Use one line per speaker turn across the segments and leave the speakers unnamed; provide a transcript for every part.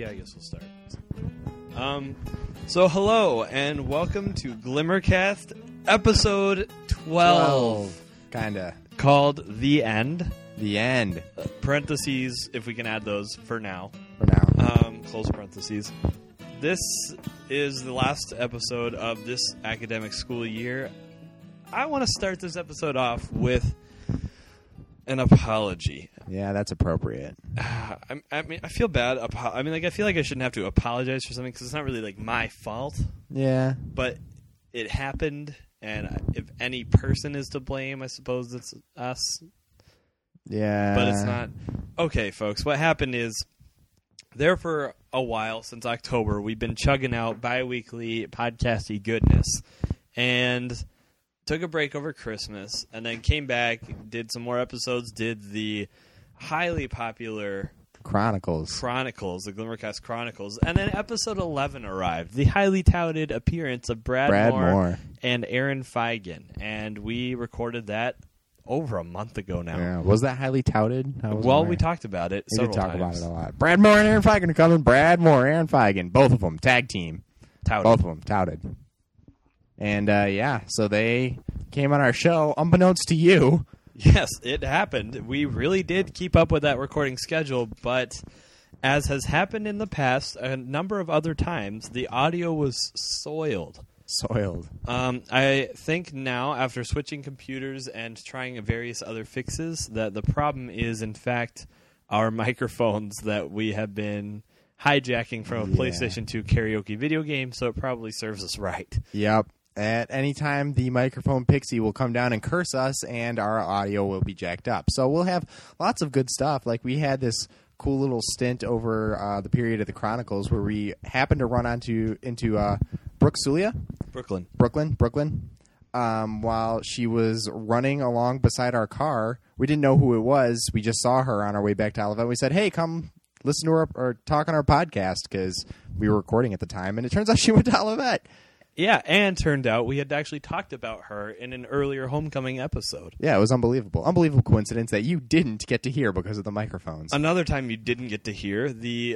Yeah, I guess we'll start. So hello and welcome to Glimmercast episode 12.
Kinda.
Called The End.
The End.
Parentheses, if we can add those for now.
For now.
Close parentheses. This is the last episode of this academic school year. I want to start this episode off with an apology.
Yeah, that's appropriate.
I mean, I feel bad. I feel like I shouldn't have to apologize for something because it's not really like my fault.
Yeah.
But it happened, and if any person is to blame, I suppose it's us.
Yeah.
But it's not. Okay, folks, what happened is there for a while, since October, we've been chugging out bi-weekly podcasty goodness. And took a break over Christmas, and then came back, did some more episodes, did the highly popular
Chronicles,
the Glimmercast Chronicles, and then episode 11 arrived, the highly touted appearance of Brad Moore and Aaron Feigen, and we recorded that over a month ago now.
Yeah. Was that highly touted?
Well, we talked about it
We did talk
times.
about it a lot. Brad Moore and Aaron Feigen are coming. Brad Moore, Aaron Feigen. Both of them. Tag team.
Touted.
Both of them. Touted. And, so they came on our show, unbeknownst to you.
Yes, it happened. We really did keep up with that recording schedule, but as has happened in the past, a number of other times, the audio was soiled. I think now, after switching computers and trying various other fixes, that the problem is, in fact, our microphones that we have been hijacking from a PlayStation 2 karaoke video game, so it probably serves us right.
Yep. At any time, the microphone pixie will come down and curse us, and our audio will be jacked up. So we'll have lots of good stuff. Like, we had this cool little stint over the period of the Chronicles where we happened to run into Brooklyn. While she was running along beside our car. We didn't know who it was. We just saw her on our way back to Olivet. We said, hey, come listen to her or talk on our podcast, because we were recording at the time. And it turns out she went to Olivet.
Yeah, and turned out we had actually talked about her in an earlier Homecoming episode.
Yeah, it was unbelievable. Unbelievable coincidence that you didn't get to hear because of the microphones.
Another time you didn't get to hear, the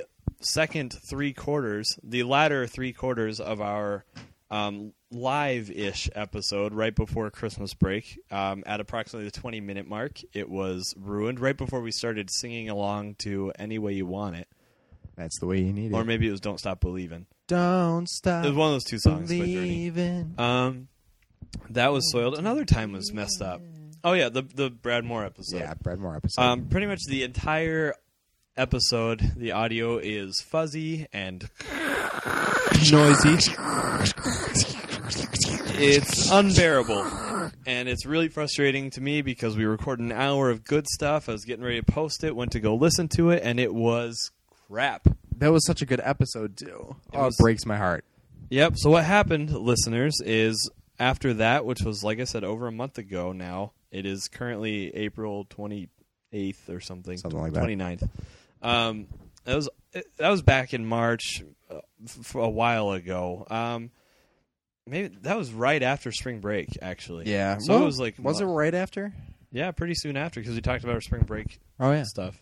latter three quarters of our live-ish episode right before Christmas break, at approximately the 20-minute mark, it was ruined right before we started singing along to Any Way You Want It.
That's the way you need it.
Or maybe it was Don't Stop Believin'.
Don't stop.
It was one of those two songs by
believing.
Journey. That was soiled. Another time was messed up. Oh yeah, the Brad Moore episode.
Yeah, Brad Moore episode.
Pretty much the entire episode, the audio is fuzzy and noisy. It's unbearable. And it's really frustrating to me because we recorded an hour of good stuff. I was getting ready to post it, went to go listen to it, and it was crap.
That was such a good episode, too. It breaks my heart.
Yep. So what happened, listeners, is after that, which was, like I said, over a month ago now, it is currently April 28th or something.
Something like that.
29th. That was back in March for a while ago. Maybe that was right after spring break, actually.
Yeah.
So it was like...
Was it right after?
Yeah, pretty soon after, because we talked about our spring break stuff.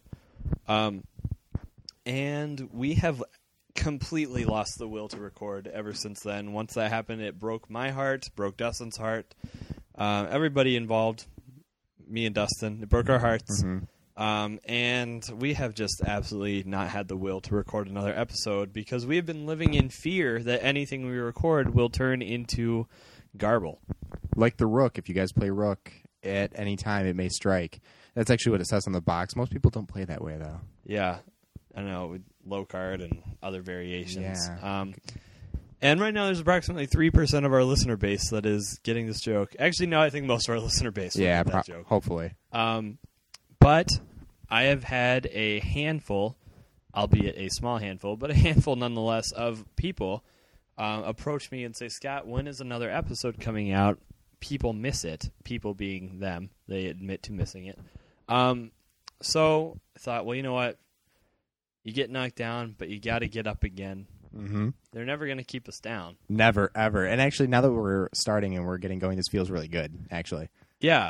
And we have completely lost the will to record ever since then. Once that happened, it broke my heart, broke Dustin's heart. Everybody involved, me and Dustin, it broke our hearts.
Mm-hmm.
And we have just absolutely not had the will to record another episode because we have been living in fear that anything we record will turn into garble.
Like the Rook. If you guys play Rook, at any time it may strike. That's actually what it says on the box. Most people don't play that way, though.
Yeah. I don't know, with low card and other variations.
Yeah.
And right now there's approximately 3% of our listener base that is getting this joke. Actually, no, I think most of our listener base will get that joke.
Hopefully.
But I have had a handful, albeit a small handful, but a handful nonetheless, of people approach me and say, Scott, when is another episode coming out? People miss it. People being them. They admit to missing it. So I thought, well, you know what? You get knocked down, but you got to get up again.
Mm-hmm.
They're never going to keep us down.
Never, ever. And actually, now that we're starting and we're getting going, this feels really good, actually.
Yeah.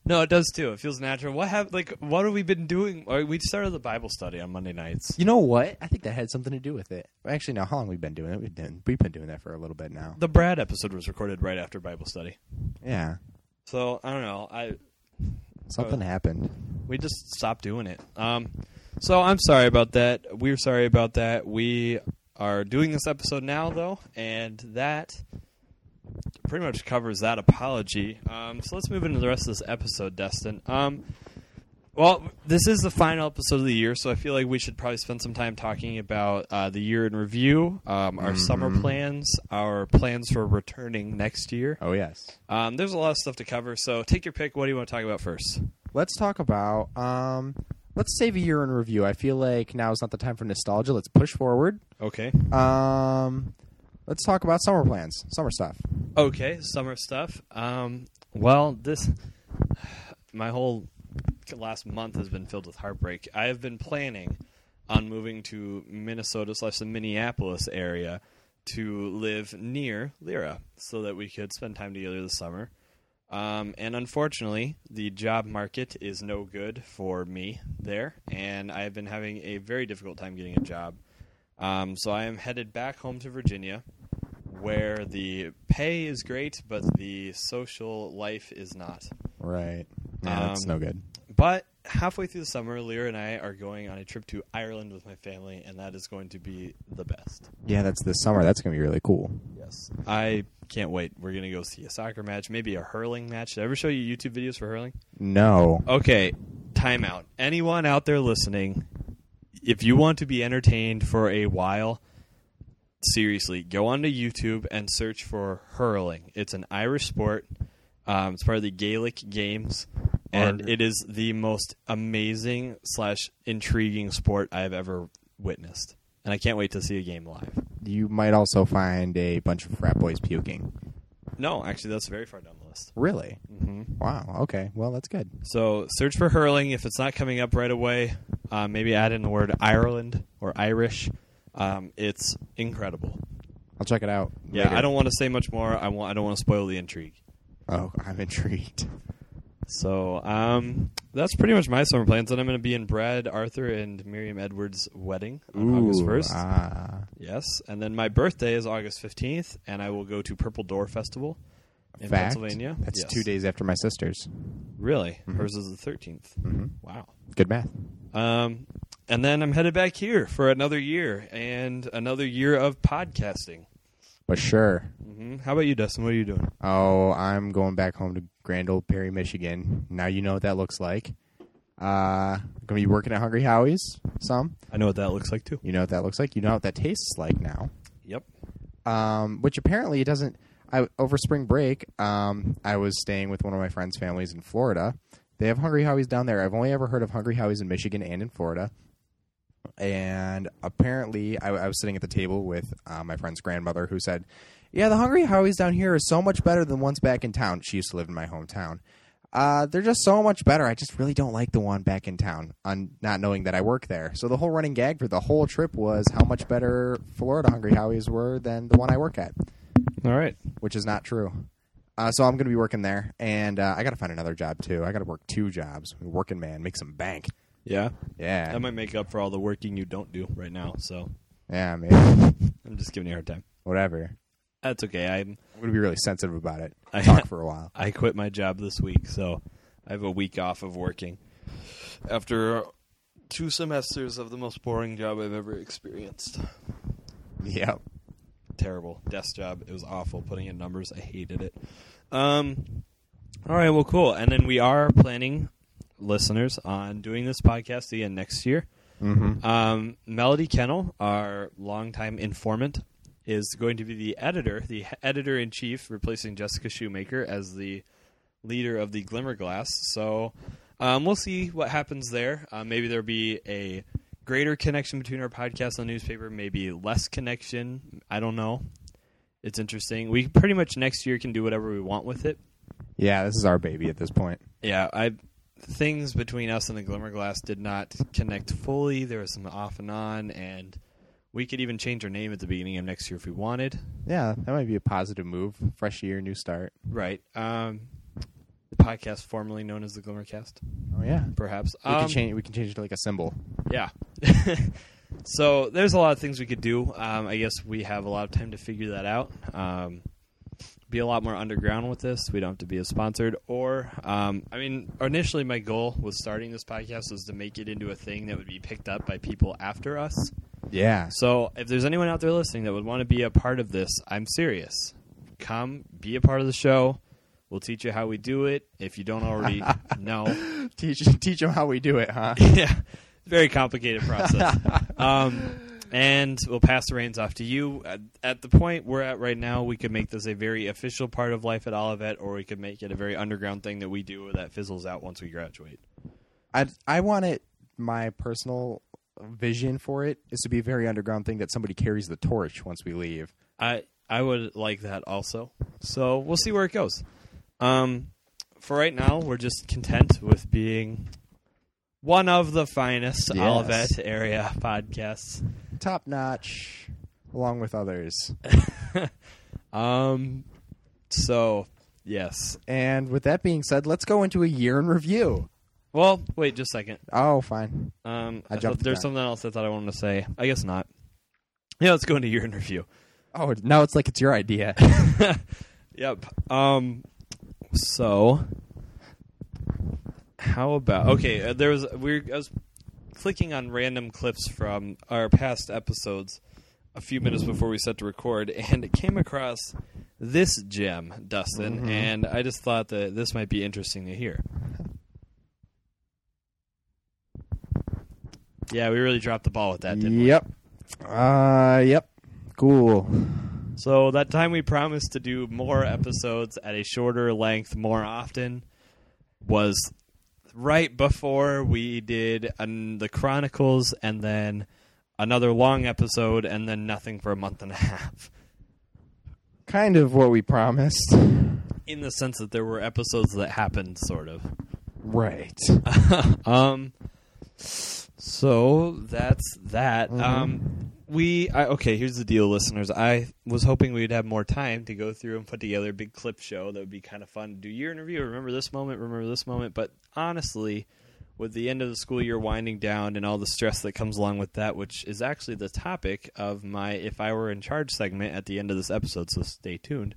No, it does too. It feels natural. What have what have we been doing? We started the Bible study on Monday nights.
You know what? I think that had something to do with it. Actually, no. How long have we been doing it? We've been doing that for a little bit now.
The Brad episode was recorded right after Bible study.
Yeah.
So I don't know.
Something happened.
We just stopped doing it. So I'm sorry about that. We're sorry about that. We are doing this episode now, though, and that pretty much covers that apology. So let's move into the rest of this episode, Destin. Well, this is the final episode of the year, so I feel like we should probably spend some time talking about the year in review, our summer plans, our plans for returning next year.
Oh, yes.
There's a lot of stuff to cover, so take your pick. What do you want to talk about first?
Let's talk about, let's save a year in review. I feel like now is not the time for nostalgia. Let's push forward.
Okay.
Let's talk about summer plans, summer stuff.
Okay, summer stuff. Well, my whole last month has been filled with heartbreak. I have been planning on moving to Minnesota / the Minneapolis area to live near Lyra so that we could spend time together this summer. And unfortunately, the job market is no good for me there, and I have been having a very difficult time getting a job. So I am headed back home to Virginia, where the pay is great, but the social life is not.
Right. Yeah, that's no good.
But halfway through the summer, Lyra and I are going on a trip to Ireland with my family, and that is going to be the best.
Yeah, that's this summer. That's going to be really cool.
Yes. I can't wait. We're going to go see a soccer match, maybe a hurling match. Did I ever show you YouTube videos for hurling?
No.
Okay, time out. Anyone out there listening, if you want to be entertained for a while, seriously, go onto YouTube and search for hurling. It's an Irish sport. It's part of the Gaelic games, and it is the most amazing / intriguing sport I have ever witnessed. And I can't wait to see a game live.
You might also find a bunch of frat boys puking.
No, actually, that's very far down the list.
Really?
Mm-hmm.
Wow. Okay. Well, that's good.
So search for hurling. If it's not coming up right away, maybe add in the word Ireland or Irish. It's incredible.
I'll check it out.
Yeah,
later.
I don't want to say much more. I don't want to spoil the intrigue.
Oh, I'm intrigued.
So that's pretty much my summer plans. And I'm going to be in Brad, Arthur, and Miriam Edwards' wedding on August 1st. Yes. And then my birthday is August 15th, and I will go to Purple Door Festival in Pennsylvania.
That's 2 days after my sister's.
Really? Mm-hmm. Hers is the 13th.
Mm-hmm.
Wow.
Good math.
And then I'm headed back here for another year, and another year of podcasting.
For sure.
Mm-hmm. How about you, Dustin? What are you doing?
Oh, I'm going back home to Grand Old Perry, Michigan. Now you know what that looks like. Going to be working at Hungry Howie's some.
I know what that looks like, too.
You know what that looks like? You know what that tastes like now.
Yep.
Which apparently it doesn't... over spring break, I was staying with one of my friends' families in Florida. They have Hungry Howie's down there. I've only ever heard of Hungry Howie's in Michigan and in Florida. And apparently, I was sitting at the table with my friend's grandmother who said, yeah, the Hungry Howie's down here is so much better than ones back in town. She used to live in my hometown. They're just so much better. I just really don't like the one back in town, not knowing that I work there. So the whole running gag for the whole trip was how much better Florida Hungry Howie's were than the one I work at.
All right.
Which is not true. So I'm going to be working there, and I got to find another job, too. I got to work 2 jobs. Working man, make some bank.
Yeah?
Yeah.
That might make up for all the working you don't do right now, so.
Yeah, maybe.
I'm just giving you a hard time.
Whatever.
That's okay.
I'm going to be really sensitive about it. Talk for a while.
I quit my job this week, so I have a week off of working. After 2 semesters of the most boring job I've ever experienced.
Yep.
Terrible. Desk job. It was awful. Putting in numbers. I hated it. All right, well, cool. And then we are planning, listeners, on doing this podcast again next year.
Mm-hmm.
Melody Kennel, our longtime informant, is going to be the editor-in-chief, replacing Jessica Shoemaker as the leader of the Glimmerglass. So we'll see what happens there. Maybe there'll be a greater connection between our podcast and the newspaper, maybe less connection. I don't know. It's interesting. We pretty much next year can do whatever we want with it.
Yeah, this is our baby at this point.
Yeah, things between us and the Glimmerglass did not connect fully. There was some off and on, and we could even change our name at the beginning of next year if we wanted.
Yeah, that might be a positive move. Fresh year, new start.
Right. podcast formerly known as the Glimmercast.
Oh yeah,
perhaps
we can change it to like a symbol.
Yeah. So there's a lot of things we could do. I guess we have a lot of time to figure that out. Be a lot more underground with this. We don't have to be as sponsored. Or, initially my goal with starting this podcast was to make it into a thing that would be picked up by people after us.
Yeah.
So if there's anyone out there listening that would want to be a part of this, I'm serious. Come, be a part of the show. We'll teach you how we do it. If you don't already know.
Teach them how we do it, huh?
Yeah. Very complicated process. And we'll pass the reins off to you. At the point we're at right now, we could make this a very official part of life at Olivet, or we could make it a very underground thing that we do that fizzles out once we graduate.
I want it, my personal vision for it is to be a very underground thing that somebody carries the torch once we leave.
I would like that also. So we'll see where it goes. For right now, we're just content with being one of the finest Olivet area podcasts.
Top notch, along with others.
So, yes.
And with that being said, let's go into a year in review.
Well, wait just a second.
Oh, fine.
There's something else I thought I wanted to say. I guess not. Yeah, let's go into year in review.
Oh, now it's like it's your idea.
Yep. So, how about... Okay, I was clicking on random clips from our past episodes a few minutes before we set to record, and it came across this gem, Dustin, and I just thought that this might be interesting to hear. Yeah, we really dropped the ball with that, didn't we?
Yep. Yep. Cool.
So that time we promised to do more episodes at a shorter length more often was right before we did the Chronicles, and then another long episode, and then nothing for a month and a half.
Kind of what we promised.
In the sense that there were episodes that happened, sort of.
Right.
So that's that. Okay, here's the deal, listeners. I was hoping we'd have more time to go through and put together a big clip show that would be kind of fun to do year in review. Remember this moment. But honestly, with the end of the school year winding down and all the stress that comes along with that, which is actually the topic of my If I Were in Charge segment at the end of this episode, so stay tuned.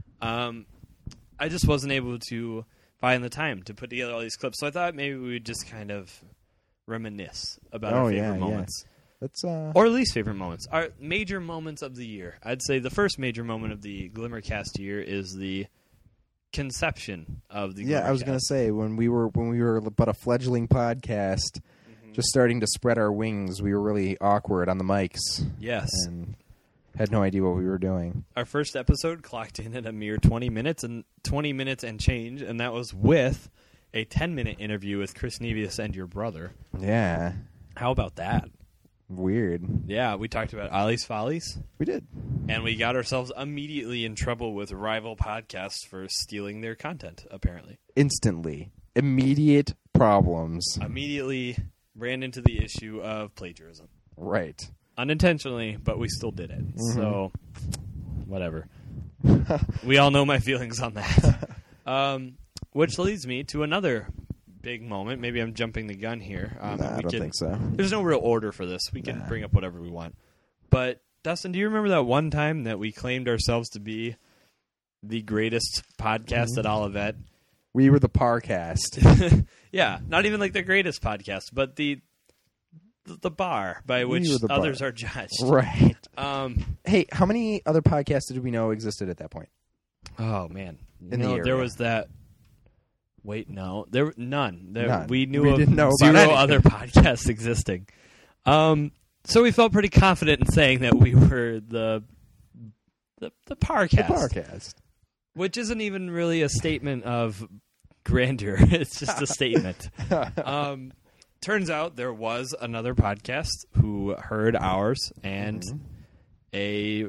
I just wasn't able to find the time to put together all these clips, so I thought maybe we would just kind of reminisce about our favorite moments.
That's
or least favorite moments. Our major moments of the year. I'd say the first major moment of the Glimmercast year is the conception of the Glimmercast.
Yeah, I was going to say, when we were but a fledgling podcast, just starting to spread our wings, we were really awkward on the mics.
Yes.
And had no idea what we were doing.
Our first episode clocked in at a mere 20 minutes and change, and that was with a 10-minute interview with Chris Nevius and your brother.
Yeah.
How about that?
Weird.
Yeah, we talked about Ollie's Follies.
We did.
And we got ourselves immediately in trouble with rival podcasts for stealing their content, apparently.
Instantly. Immediate problems.
Immediately ran into the issue of plagiarism.
Right.
Unintentionally, but we still did it. So, whatever. We all know my feelings on that. Which leads me to another big moment. Maybe I'm jumping the gun here.
I don't think so.
There's no real order for this. We can bring up whatever we want. But, Dustin, do you remember that one time that we claimed ourselves to be the greatest podcast at Olivet?
We were the Parcast.
Yeah, not even like the greatest podcast, but the bar by which others are judged.
Right. Hey, how many other podcasts did we know existed at that point?
Oh, man.
In the area.
There was that... Wait, no. There were none.
None.
We knew
we
of
didn't know
zero
about
other podcasts existing. So we felt pretty confident in saying that we were the Parcast.
The Parcast.
Which isn't even really a statement of grandeur. It's just a statement. Turns out there was another podcast who heard ours, and a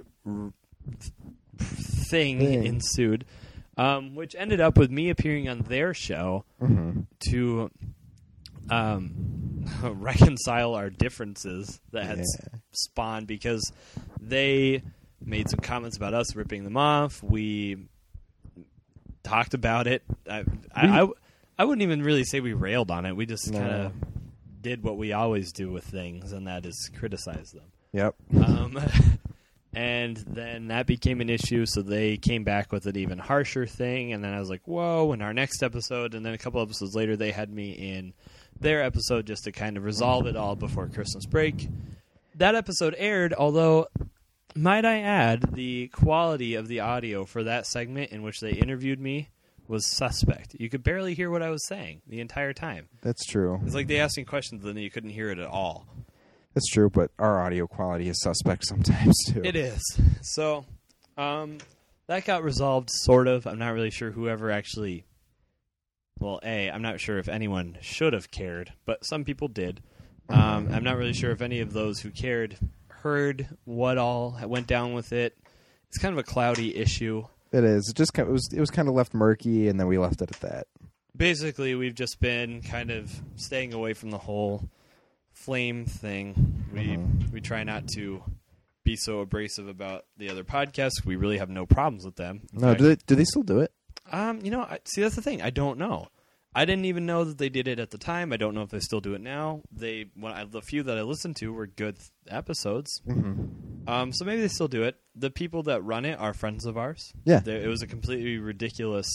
thing ensued. Which ended up with me appearing on their show to reconcile our differences that had spawned, because they made some comments about us ripping them off. We talked about it. I wouldn't even really say we railed on it. We just kind of did what we always do with things, and that is criticize them.
Yep.
And then that became an issue, so they came back with an even harsher thing, and then I was like, whoa, in our next episode, and then a couple episodes later, they had me in their episode just to kind of resolve it all before Christmas break. That episode aired, although, might I add, the quality of the audio for that segment in which they interviewed me was suspect. You could barely hear what I was saying the entire time.
That's true.
It's like they asked me questions, and then you couldn't hear it at all.
That's true, but our audio quality is suspect sometimes, too.
It is. So, that got resolved, sort of. I'm not really sure whoever actually... Well, I'm not sure if anyone should have cared, but some people did. I'm not really sure if any of those who cared heard what all went down with it. It's kind of a cloudy issue.
It is. It was kind of left murky, and then we left it at that.
Basically, we've just been kind of staying away from the whole flame thing. We try not to be so abrasive about the other podcasts. We really have no problems with them.
No, do they still do it?
See, that's the thing. I don't know. I didn't even know that they did it at the time. I don't know if they still do it now. The few that I listened to were good episodes.
Mm-hmm.
So maybe they still do it. The people that run it are friends of ours.
Yeah.
It was a completely ridiculous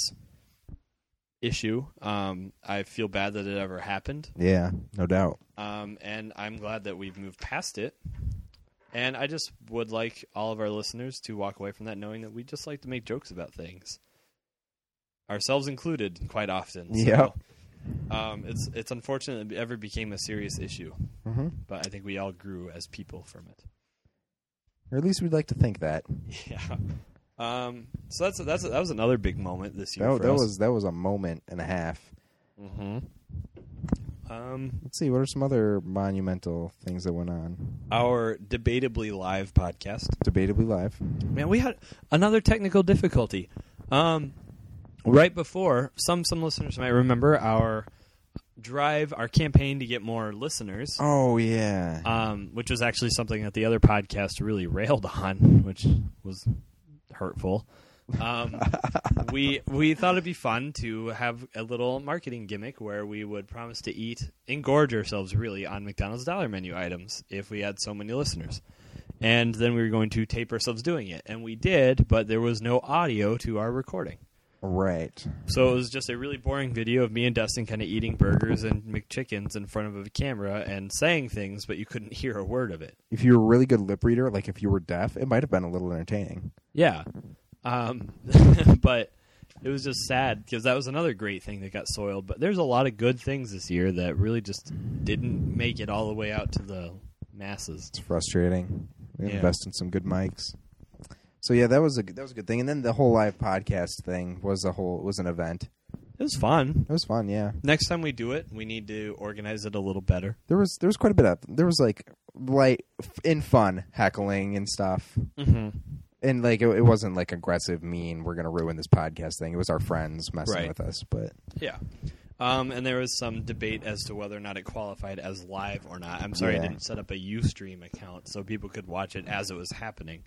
issue. I feel bad that it ever happened.
Yeah, no doubt.
And I'm glad that we've moved past it. And I just would like all of our listeners to walk away from that knowing that we just like to make jokes about things. Ourselves included, quite often.
Yeah.
So, it's unfortunate it ever became a serious issue.
Mm-hmm.
But I think we all grew as people from it.
Or at least we'd like to think that.
Yeah. So that was another big moment this year.
That was a moment and a half.
Mm-hmm.
Let's see. What are some other monumental things that went on?
Our Debatably Live podcast.
Debatably Live.
Man, we had another technical difficulty. Right before, some listeners might remember our campaign to get more listeners.
Oh, yeah.
Which was actually something that the other podcast really railed on, which was hurtful. We thought it'd be fun to have a little marketing gimmick where we would promise to engorge ourselves really on McDonald's dollar menu items if we had so many listeners. And then we were going to tape ourselves doing it. And we did, but there was no audio to our recording.
Right.
So it was just a really boring video of me and Dustin kind of eating burgers and McChickens in front of a camera and saying things, but you couldn't hear a word of it.
If you were a really good lip reader, like if you were deaf, it might have been a little entertaining.
Yeah. But it was just sad because that was another great thing that got soiled. But there's a lot of good things this year that really just didn't make it all the way out to the masses.
It's frustrating. We invest in some good mics. So yeah, that was a good thing. And then the whole live podcast thing was an event.
It was fun.
It was fun, yeah.
Next time we do it, we need to organize it a little better.
There was quite a bit of like light in fun heckling and stuff.
Mm-hmm.
And like it wasn't like aggressive, mean. We're gonna ruin this podcast thing. It was our friends messing with us, but
yeah. And there was some debate as to whether or not it qualified as live or not. I'm sorry I didn't set up a Ustream account so people could watch it as it was happening.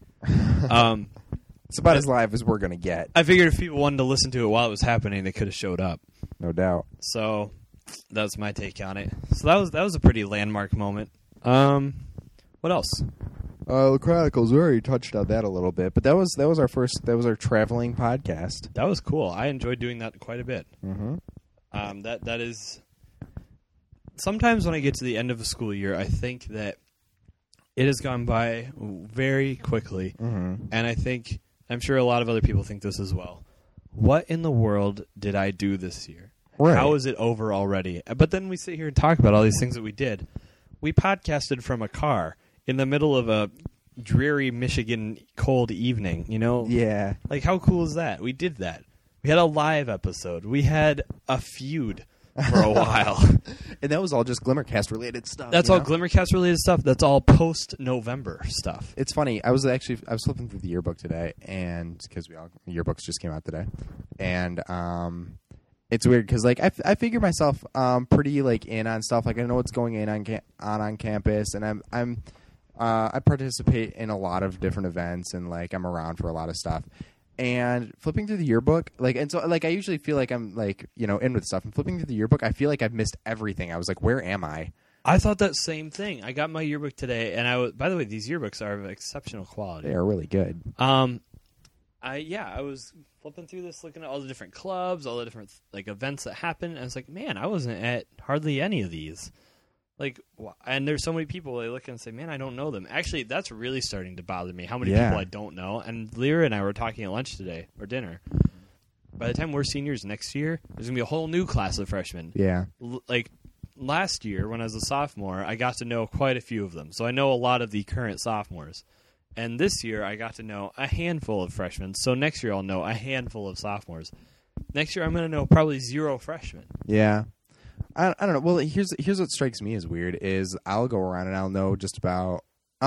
It's about as live as we're going to get.
I figured if people wanted to listen to it while it was happening, they could have showed up.
No doubt.
So that's my take on it. So that was a pretty landmark moment. What else?
The Chronicles, we already touched on that a little bit, but that was our traveling podcast.
That was cool. I enjoyed doing that quite a bit.
Mm-hmm.
That is... Sometimes when I get to the end of a school year, I think that it has gone by very quickly,
mm-hmm.
and I'm sure a lot of other people think this as well. What in the world did I do this year?
Right.
How is it over already? But then we sit here and talk about all these things that we did. We podcasted from a car in the middle of a dreary Michigan cold evening, you know?
Yeah.
Like, how cool is that? We did that. We had a live episode. We had a feud for a while.
And that was all just Glimmercast related stuff.
That's all Glimmercast related stuff. That's all post-November stuff.
It's funny. I was flipping through the yearbook today, and because yearbooks just came out today, and it's weird because like I figure myself pretty like in on stuff. Like I know what's going on campus, and I participate in a lot of different events, and like I'm around for a lot of stuff. And flipping through the yearbook, and so I usually feel like I'm in with stuff. And flipping through the yearbook, I feel like I've missed everything. I was like, where am I?
I thought that same thing. I got my yearbook today, and by the way, these yearbooks are of exceptional quality.
They are really good.
I was flipping through this, looking at all the different clubs, all the different events that happen, and I was like, man, I wasn't at hardly any of these. And there's so many people, they look and say, man, I don't know them. Actually, that's really starting to bother me, how many people I don't know. And Lyra and I were talking at lunch today, or dinner. By the time we're seniors next year, there's going to be a whole new class of freshmen.
Yeah.
Last year, when I was a sophomore, I got to know quite a few of them. So I know a lot of the current sophomores. And this year, I got to know a handful of freshmen. So next year, I'll know a handful of sophomores. Next year, I'm going to know probably 0 freshmen.
Yeah. I don't know. Well, here's what strikes me as weird is I'll go around and I'll know just about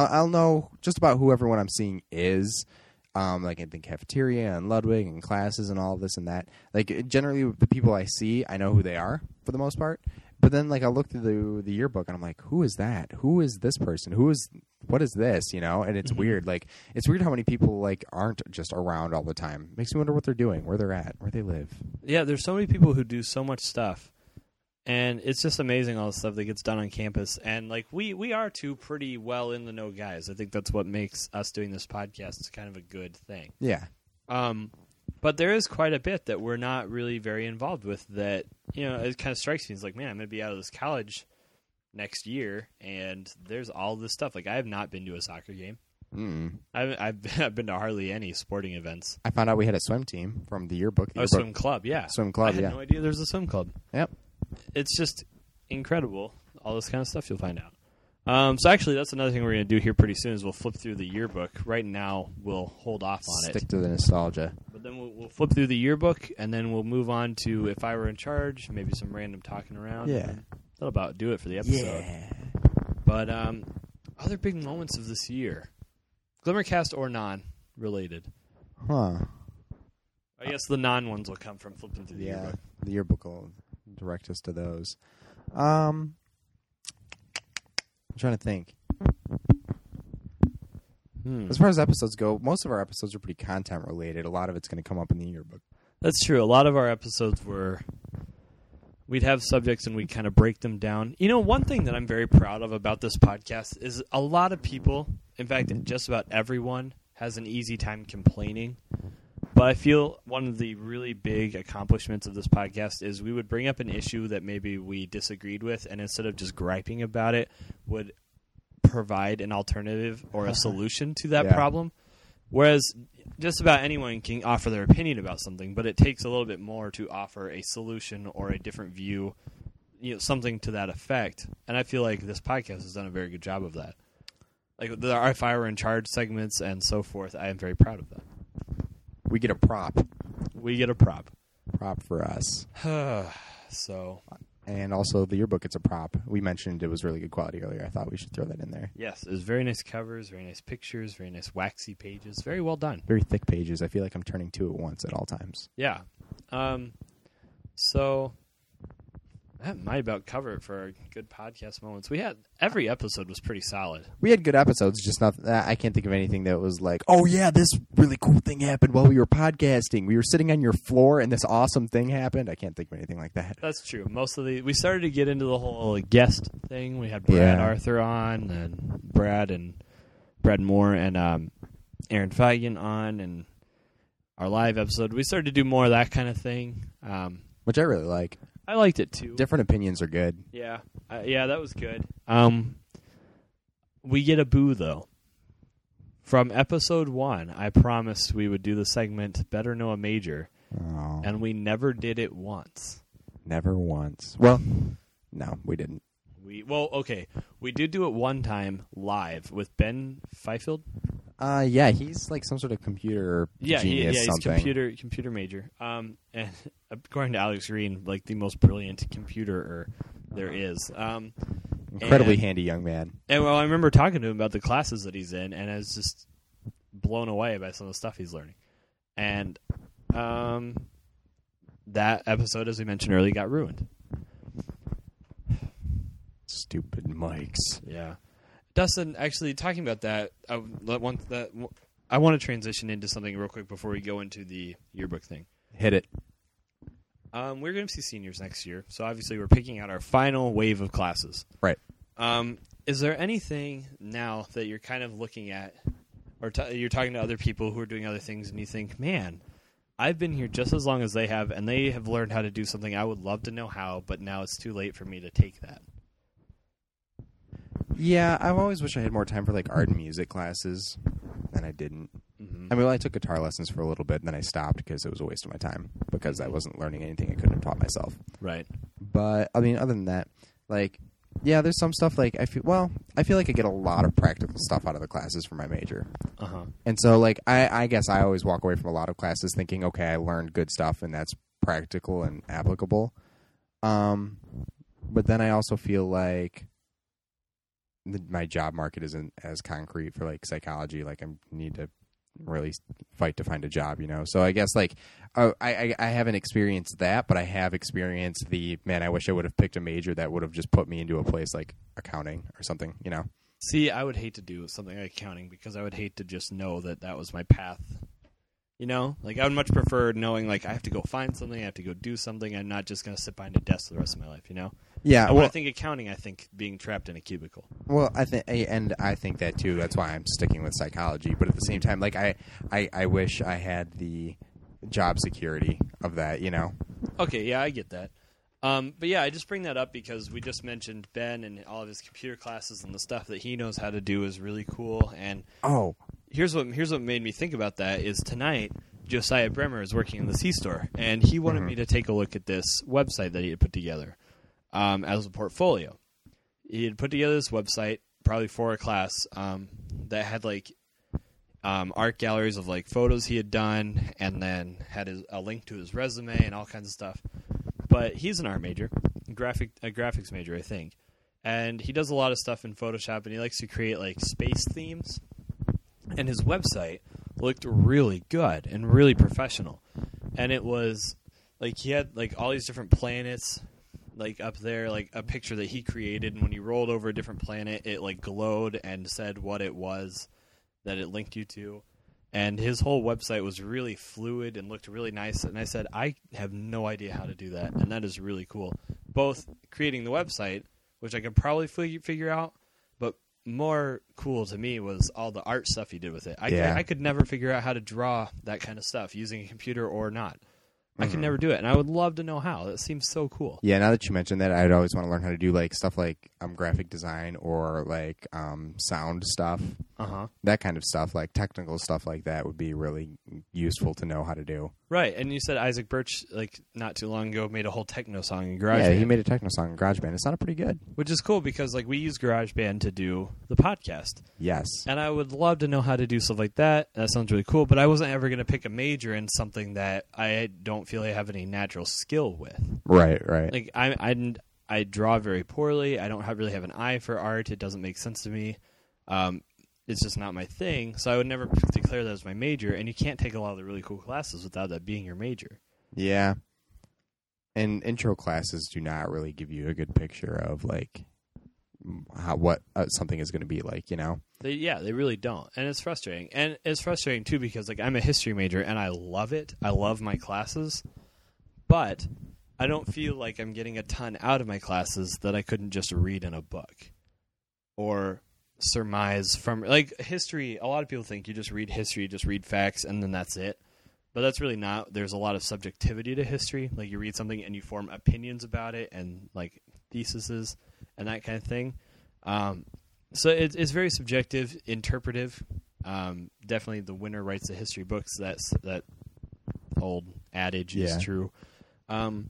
who everyone I'm seeing is, in the cafeteria and Ludwig and classes and all of this and that. Generally, the people I see, I know who they are for the most part. But then, I look through the yearbook and I'm like, who is that? Who is this person? What is this? And it's weird. It's weird how many people aren't just around all the time. Makes me wonder what they're doing, where they're at, where they live.
Yeah, there's so many people who do so much stuff. And it's just amazing all the stuff that gets done on campus. And we are two pretty well in the know guys. I think that's what makes us doing this podcast kind of a good thing.
Yeah.
But there is quite a bit that we're not really very involved with that, it kind of strikes me. It's like, man, I'm going to be out of this college next year, and there's all this stuff. I have not been to a soccer game. I've been to hardly any sporting events.
I found out we had a swim team from the yearbook.
Swim club, yeah.
Swim club,
I had no idea there's a swim club.
Yep.
It's just incredible, all this kind of stuff you'll find out. So actually, that's another thing we're going to do here pretty soon is we'll flip through the yearbook. Right now, we'll hold off on
Stick to the nostalgia.
But then we'll flip through the yearbook, and then we'll move on to If I Were in Charge, maybe some random talking around.
Yeah.
That'll about do it for the episode.
Yeah.
But other big moments of this year, Glimmercast or non-related.
Huh.
I guess the non-ones will come from flipping through the yearbook.
The yearbook will direct us to those. I'm trying to think. As far as episodes go, most of our episodes are pretty content related. A lot of it's going to come up in the yearbook.
That's true. A lot of our episodes we'd have subjects and we'd kind of break them down. One thing that I'm very proud of about this podcast is a lot of people, in fact, just about everyone, has an easy time complaining. But I feel one of the really big accomplishments of this podcast is we would bring up an issue that maybe we disagreed with, and instead of just griping about it, would provide an alternative or a solution to that problem. Whereas just about anyone can offer their opinion about something, but it takes a little bit more to offer a solution or a different view, something to that effect. And I feel like this podcast has done a very good job of that. The If I Were in Charge segments and so forth, I am very proud of that.
We get a prop.
Prop
for us.
So.
And also the yearbook, it's a prop. We mentioned it was really good quality earlier. I thought we should throw that in there.
Yes, it was very nice covers, very nice pictures, very nice waxy pages. Very well done.
Very thick pages. I feel like I'm turning 2 at once at all times.
Yeah. So that might about cover it for our good podcast moments. Every episode was pretty solid.
We had good episodes, just not. I can't think of anything that was like, oh yeah, this really cool thing happened while we were podcasting. We were sitting on your floor and this awesome thing happened. I can't think of anything like that.
That's true. We started to get into the whole guest thing. We had Brad Arthur on, and Brad Moore, and Aaron Feigen on, and our live episode. We started to do more of that kind of thing,
which I really like.
I liked it too.
Different opinions are good.
Yeah. That was good. We get a boo, though. From episode 1, I promised we would do the segment Better Know a Major, and we never did it once.
Never once. Well, no, we didn't.
Okay. We did do it one time live with Ben Fifield.
Yeah, he's like some sort of computer genius.
He's computer major. And according to Alex Green, like the most brilliant computer there is.
Incredibly handy young man.
And I remember talking to him about the classes that he's in, and I was just blown away by some of the stuff he's learning. And that episode, as we mentioned earlier, got ruined.
Stupid mics.
Yeah. Dustin, actually, talking about that, I want to transition into something real quick before we go into the yearbook thing.
Hit it.
We're going to see seniors next year, so obviously we're picking out our final wave of classes.
Right.
Is there anything now that you're kind of looking at, or you're talking to other people who are doing other things, and you think, man, I've been here just as long as they have, and they have learned how to do something I would love to know how, but now it's too late for me to take that?
Yeah, I've always wished I had more time for like art and music classes, and I didn't.
Mm-hmm.
I mean, I took guitar lessons for a little bit, and then I stopped because it was a waste of my time because I wasn't learning anything I couldn't have taught myself.
Right.
But I mean, other than that, like, yeah, there's some stuff like I feel like I get a lot of practical stuff out of the classes for my major.
Uh-huh.
And so, like, I guess I always walk away from a lot of classes thinking, okay, I learned good stuff, and that's practical and applicable. But then I also feel like my job market isn't as concrete for like psychology. Like I need to really fight to find a job, you know? So I guess like I haven't experienced that, but I have experienced I wish I would have picked a major that would have just put me into a place like accounting or something, you know?
See, I would hate to do something like accounting because I would hate to just know that was my path. You know? Like, I would much prefer knowing, like, I have to go find something, I have to go do something, I'm not just going to sit behind a desk the rest of my life, you know?
Yeah.
When I think accounting, I think being trapped in a cubicle.
Well, I think that, too. That's why I'm sticking with psychology. But at the same time, like, I wish I had the job security of that, you know?
Okay, yeah, I get that. But, yeah, I just bring that up because we just mentioned Ben and all of his computer classes and the stuff that he knows how to do is really cool. And here's what made me think about that is tonight, Josiah Bremer is working in the C-Store, and he wanted me to take a look at this website that he had put together as a portfolio. He had put together this website, probably for a class, that had, like, art galleries of, like, photos he had done, and then had a link to his resume and all kinds of stuff. But he's an art major, a graphics major, I think. And he does a lot of stuff in Photoshop, and he likes to create, like, space themes. And his website looked really good and really professional. And it was, like, he had, like, all these different planets, like, up there, like, a picture that he created. And when he rolled over a different planet, it, like, glowed and said what it was that it linked you to. And his whole website was really fluid and looked really nice. And I said, I have no idea how to do that. And that is really cool. Both creating the website, which I could probably figure out, but more cool to me was all the art stuff he did with it. I could never figure out how to draw that kind of stuff using a computer or not. I could never do it, and I would love to know how. That seems so cool.
Yeah, now that you mentioned that, I'd always want to learn how to do like stuff like graphic design or like sound stuff. That kind of stuff, like technical stuff like that, would be really useful to know how to do.
Right, and you said Isaac Birch, like not too long ago, made a whole techno song in GarageBand.
Yeah, he made a techno song in GarageBand. It sounded pretty good.
Which is cool because like we use GarageBand to do the podcast.
Yes.
And I would love to know how to do stuff like that. That sounds really cool, but I wasn't ever going to pick a major in something that I don't feel I have any natural skill with.
Right.
Like I draw very poorly. I don't really have an eye for art. It doesn't make sense to me. It's just not my thing. So I would never declare that as my major. And you can't take a lot of the really cool classes without that being your major. Yeah.
And intro classes do not really give you a good picture of like what something is going to be like, you know?
They really don't. And it's frustrating. And it's frustrating too because like I'm a history major and I love it. I love my classes. But I don't feel like I'm getting a ton out of my classes that I couldn't just read in a book or surmise from like history. A lot of people think you just read history, just read facts, and then that's it. But that's really not. There's a lot of subjectivity to history. Like you read something and you form opinions about it and like theses and that kind of thing. So it's very subjective, interpretive. Definitely the winner writes the history books. That old adage is true. And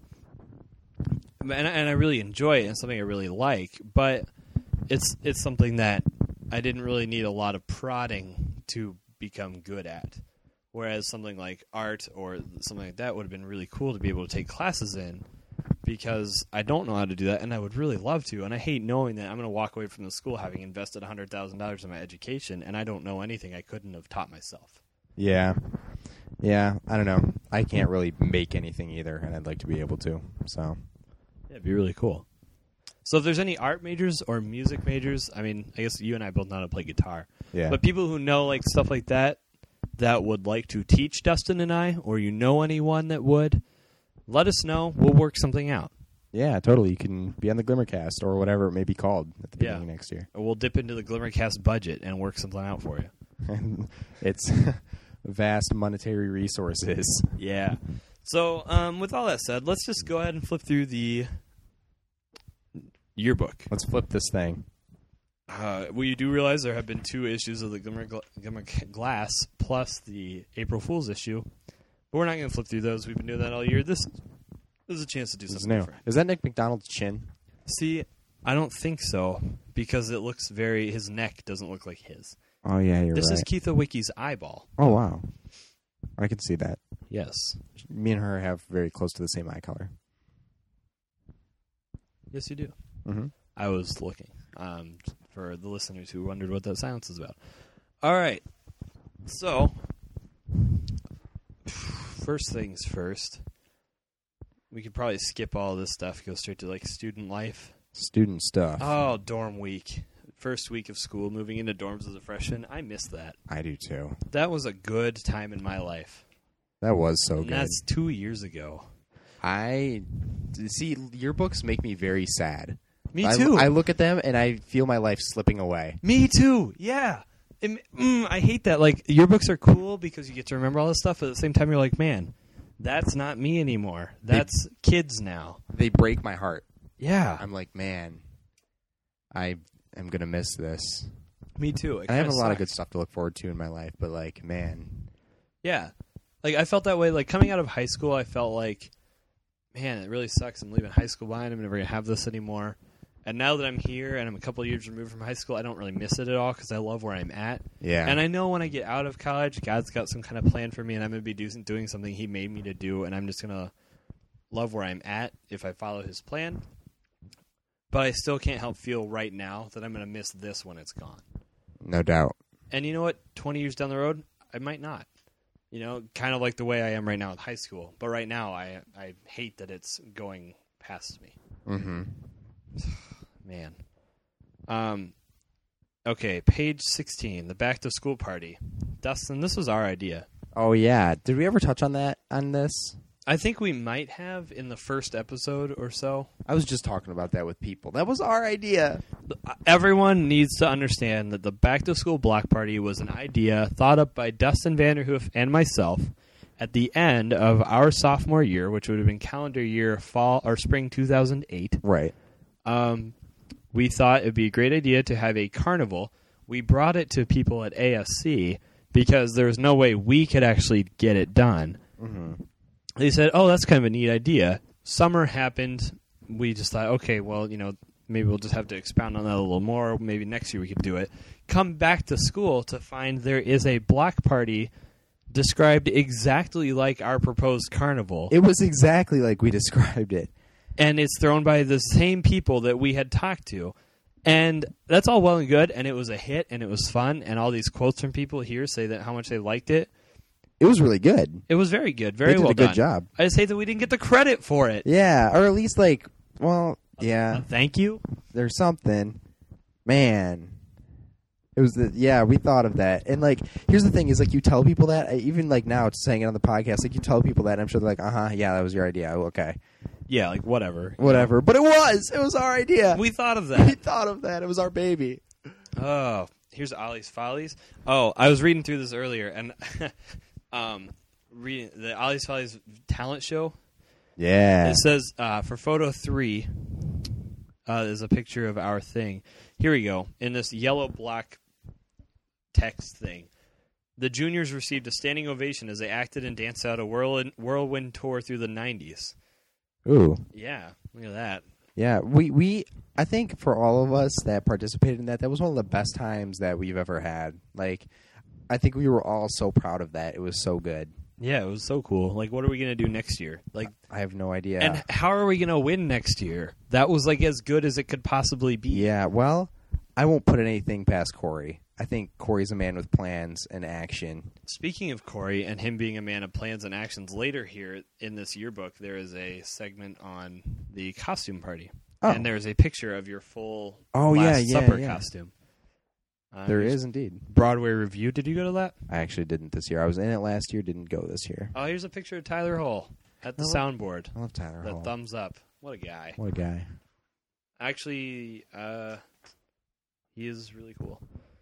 I really enjoy it, and it's something I really like, but it's something that I didn't really need a lot of prodding to become good at. Whereas something like art or something like that would have been really cool to be able to take classes in, because I don't know how to do that, and I would really love to, and I hate knowing that I'm going to walk away from the school having invested $100,000 in my education, and I don't know anything I couldn't have taught myself.
Yeah, I don't know. I can't really make anything either, and I'd like to be able to. So,
yeah, it'd be really cool. So if there's any art majors or music majors, I mean, I guess you and I both know how to play guitar.
Yeah.
But people who know like stuff like that, that would like to teach Dustin and I, or you know anyone that would, let us know. We'll work something out.
Yeah, totally. You can be on the Glimmercast or whatever it may be called at the beginning next year.
Or we'll dip into the Glimmercast budget and work something out for you.
It's vast monetary resources.
Yeah. So, with all that said, let's just go ahead and flip through the yearbook.
Let's flip this thing.
We do realize there have been 2 issues of the Glimmer Glass plus the April Fool's issue, but we're not going to flip through those. We've been doing that all year. This is a chance to do something different.
Is that Nick McDonald's chin?
See, I don't think so, because it looks his neck doesn't look like his.
Oh, yeah, you're right.
This is Keith Wicky's eyeball.
Oh, wow. I can see that.
Yes.
Me and her have very close to the same eye color.
Yes, you do.
Mm-hmm.
I was looking. For the listeners who wondered what that silence is about. All right. So, first things first. We could probably skip all this stuff, go straight to like student life.
Student stuff.
Oh, dorm week. First week of school, moving into dorms as a freshman. I miss that.
I do too.
That was a good time in my life.
That was so good.
That's 2 years ago.
See, yearbooks make me very sad.
Me too.
I look at them and I feel my life slipping away.
Me too. Yeah. I hate that. Like, yearbooks are cool because you get to remember all this stuff, but at the same time, you're like, man, that's not me anymore. That's kids now.
They break my heart.
Yeah.
I'm like, man, I am going to miss this.
Me too.
I have a lot of good stuff to look forward to in my life, but like, man.
Yeah. Like, I felt that way. Like, coming out of high school, I felt like, man, it really sucks. I'm leaving high school behind. I'm never going to have this anymore. And now that I'm here and I'm a couple of years removed from high school, I don't really miss it at all because I love where I'm at.
Yeah.
And I know when I get out of college, God's got some kind of plan for me, and I'm going to be doing something He made me to do, and I'm just going to love where I'm at if I follow His plan. But I still can't help feel right now that I'm going to miss this when it's gone.
No doubt.
And you know what? 20 years down the road, I might not. You know, kind of like the way I am right now with high school. But right now, I hate that it's going past me.
Mm-hmm.
Man. Okay, page 16, the back to school party. Dustin, this was our idea.
Oh, yeah. Did we ever touch on that on this?
I think we might have in the first episode or so.
I was just talking about that with people. That was our idea.
Everyone needs to understand that the back to school block party was an idea thought up by Dustin Vanderhoof and myself at the end of our sophomore year, which would have been calendar year fall or spring 2008.
Right.
We thought it would be a great idea to have a carnival. We brought it to people at ASC because there was no way we could actually get it done.
Mm-hmm.
They said, oh, that's kind of a neat idea. Summer happened. We just thought, okay, well, you know, maybe we'll just have to expound on that a little more. Maybe next year we could do it. Come back to school to find there is a block party described exactly like our proposed carnival.
It was exactly like we described it.
And it's thrown by the same people that we had talked to. And that's all well and good, and it was a hit, and it was fun, and all these quotes from people here say that how much they liked it.
It was really good.
It was very good, very well done.
They did a good job.
I just hate that we didn't get the credit for it.
Yeah, or at least like, well, yeah.
Thank you?
There's something. Man. It was we thought of that. And like, here's the thing is like you tell people that, even like now it's saying it on the podcast, like you tell people that, and I'm sure they're like, yeah, that was your idea. Oh, okay.
Yeah, like whatever.
Whatever. But it was our idea.
We thought of that.
We thought of that. It was our baby.
Oh, here's Ollie's Follies. Oh, I was reading through this earlier, and reading the Ollie's Follies talent show.
Yeah.
It says, for photo 3, there's a picture of our thing. Here we go. In this yellow block text thing. The juniors received a standing ovation as they acted and danced out a whirlwind tour through the 90s.
Ooh.
Yeah, look at that.
Yeah, I think for all of us that participated in that was one of the best times that we've ever had. Like, I think we were all so proud of that. It was so good.
Yeah, it was so cool. Like, what are we going to do next year? Like,
I have no idea.
And how are we going to win next year? That was, like, as good as it could possibly be.
Yeah, well, I won't put anything past Corey. I think Corey's a man with plans and action.
Speaking of Corey and him being a man of plans and actions, later here in this yearbook, there is a segment on the costume party. Oh. And there's a picture of your full Last Supper costume.
There is indeed.
Broadway Review. Did you go to that?
I actually didn't this year. I was in it last year, didn't go this year.
Oh, here's a picture of Tyler Hull at the soundboard.
I love Tyler Hull.
The thumbs up. What a guy.
What a guy.
Actually, he is really cool.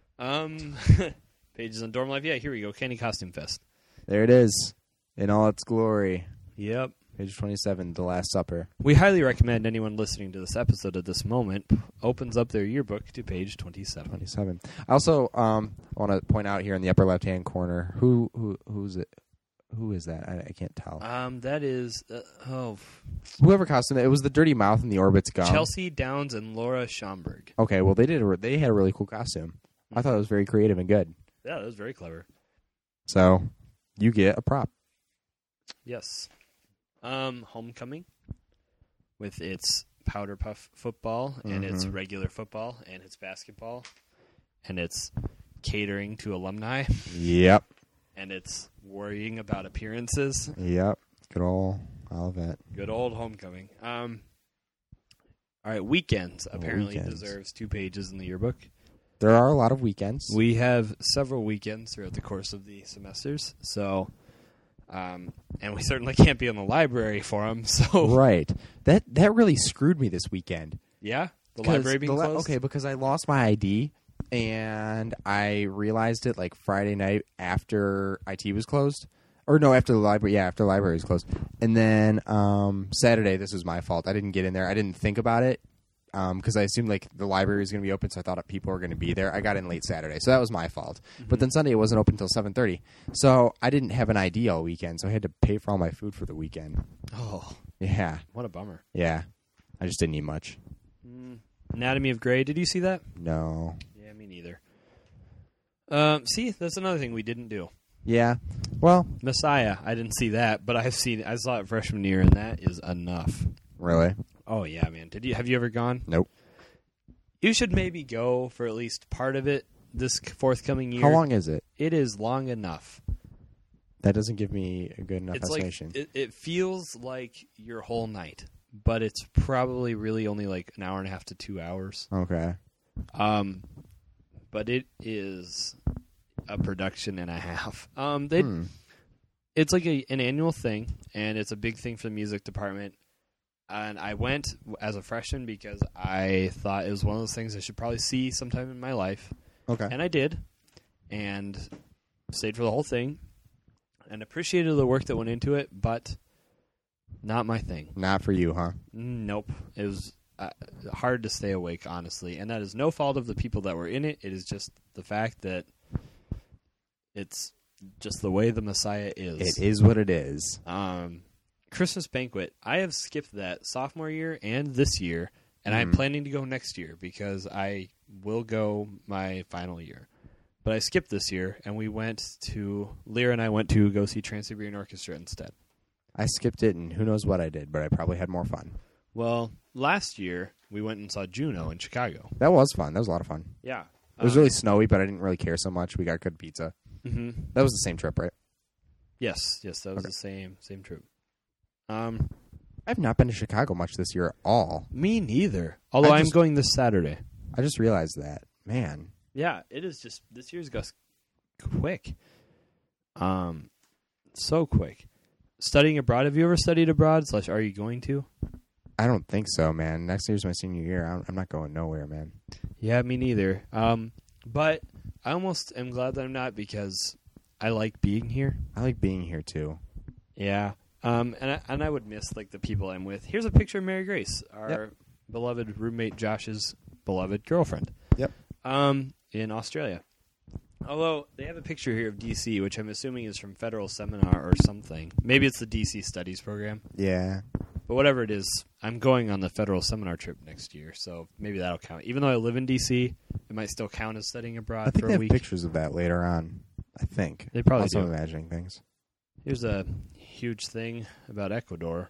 Pages on Dorm Life. Yeah, here we go. Candy Costume Fest.
There it is. In all its glory.
Yep.
Page 27, The Last Supper.
We highly recommend anyone listening to this episode at this moment opens up their yearbook to page 27.
I also want to point out here in the upper left-hand corner, who's it? Who is that? I can't tell.
That is
whoever costumed it. It was the Dirty Mouth and the Orbit's gum.
Chelsea Downs and Laura Schomburg.
Okay, well they had a really cool costume. I thought it was very creative and good.
Yeah, that was very clever.
So you get a prop.
Yes. Homecoming with its powder puff football and its regular football and its basketball and its catering to alumni.
Yep.
And its worrying about appearances.
Yep. Good old Olivet.
Good old homecoming. All right, weekends apparently deserves 2 pages in the yearbook.
There are a lot of weekends.
We have several weekends throughout the course of the semesters, so... and we certainly can't be in the library for them. So
right, that really screwed me this weekend.
Yeah, the library being closed.
Okay, because I lost my ID and I realized it like Friday night after IT was closed, or no, after the library. Yeah, after the library was closed, and then Saturday. This was my fault. I didn't get in there. I didn't think about it. Because I assumed like the library was going to be open, so I thought people were going to be there. I got in late Saturday, so that was my fault. Mm-hmm. But then Sunday it wasn't open until 7:30, so I didn't have an ID all weekend. So I had to pay for all my food for the weekend.
Oh,
yeah,
what a bummer.
Yeah, I just didn't eat much.
Anatomy of Grey. Did you see that?
No.
Yeah, me neither. See, that's another thing we didn't do.
Yeah. Well,
Messiah. I didn't see that, but I saw it freshman year, and that is enough.
Really?
Oh yeah, man. Have you ever gone?
Nope.
You should maybe go for at least part of it this forthcoming year.
How long is it?
It is long enough.
That doesn't give me a good enough estimation.
Like, it feels like your whole night, but it's probably really only like an hour and a half to 2 hours.
Okay.
But it is a production and a half. It's like an annual thing, and it's a big thing for the music department. And I went as a freshman because I thought it was one of those things I should probably see sometime in my life.
Okay.
And I did, and stayed for the whole thing, and appreciated the work that went into it, but not my thing.
Not for you, huh?
Nope. It was hard to stay awake, honestly, and that is no fault of the people that were in it. It is just the fact that it's just the way the Messiah is.
It is what it is.
Christmas banquet. I have skipped that sophomore year and this year, and I'm planning to go next year because I will go my final year. But I skipped this year, and Lyra and I went to go see Trans-Siberian Orchestra instead.
I skipped it, and who knows what I did, but I probably had more fun.
Well, last year, we went and saw Juno in Chicago.
That was fun. That was a lot of fun.
Yeah.
It was really snowy, but I didn't really care so much. We got good pizza.
Mm-hmm.
That was the same trip, right?
Yes, that was the same trip.
I've not been to Chicago much this year at all.
Me neither. Although I'm going this Saturday.
I just realized that. Man.
Yeah, it is just this year's goes quick. So quick. Studying abroad. Have you ever studied abroad? / are you going to?
I don't think so, man. Next year's my senior year. I'm not going nowhere, man.
Yeah, me neither. But I almost am glad that I'm not because I like being here.
I like being here too.
Yeah. And I would miss like the people I'm with. Here's a picture of Mary Grace, our beloved roommate Josh's beloved girlfriend.
Yep.
In Australia. Although they have a picture here of DC, which I'm assuming is from Federal Seminar or something. Maybe it's the DC Studies program.
Yeah.
But whatever it is, I'm going on the Federal Seminar trip next year, so maybe that'll count. Even though I live in DC, it might still count as studying abroad for a week.
I think they have pictures of that later on. I think.
They probably do.
I'm imagining things.
Here's a huge thing about Ecuador.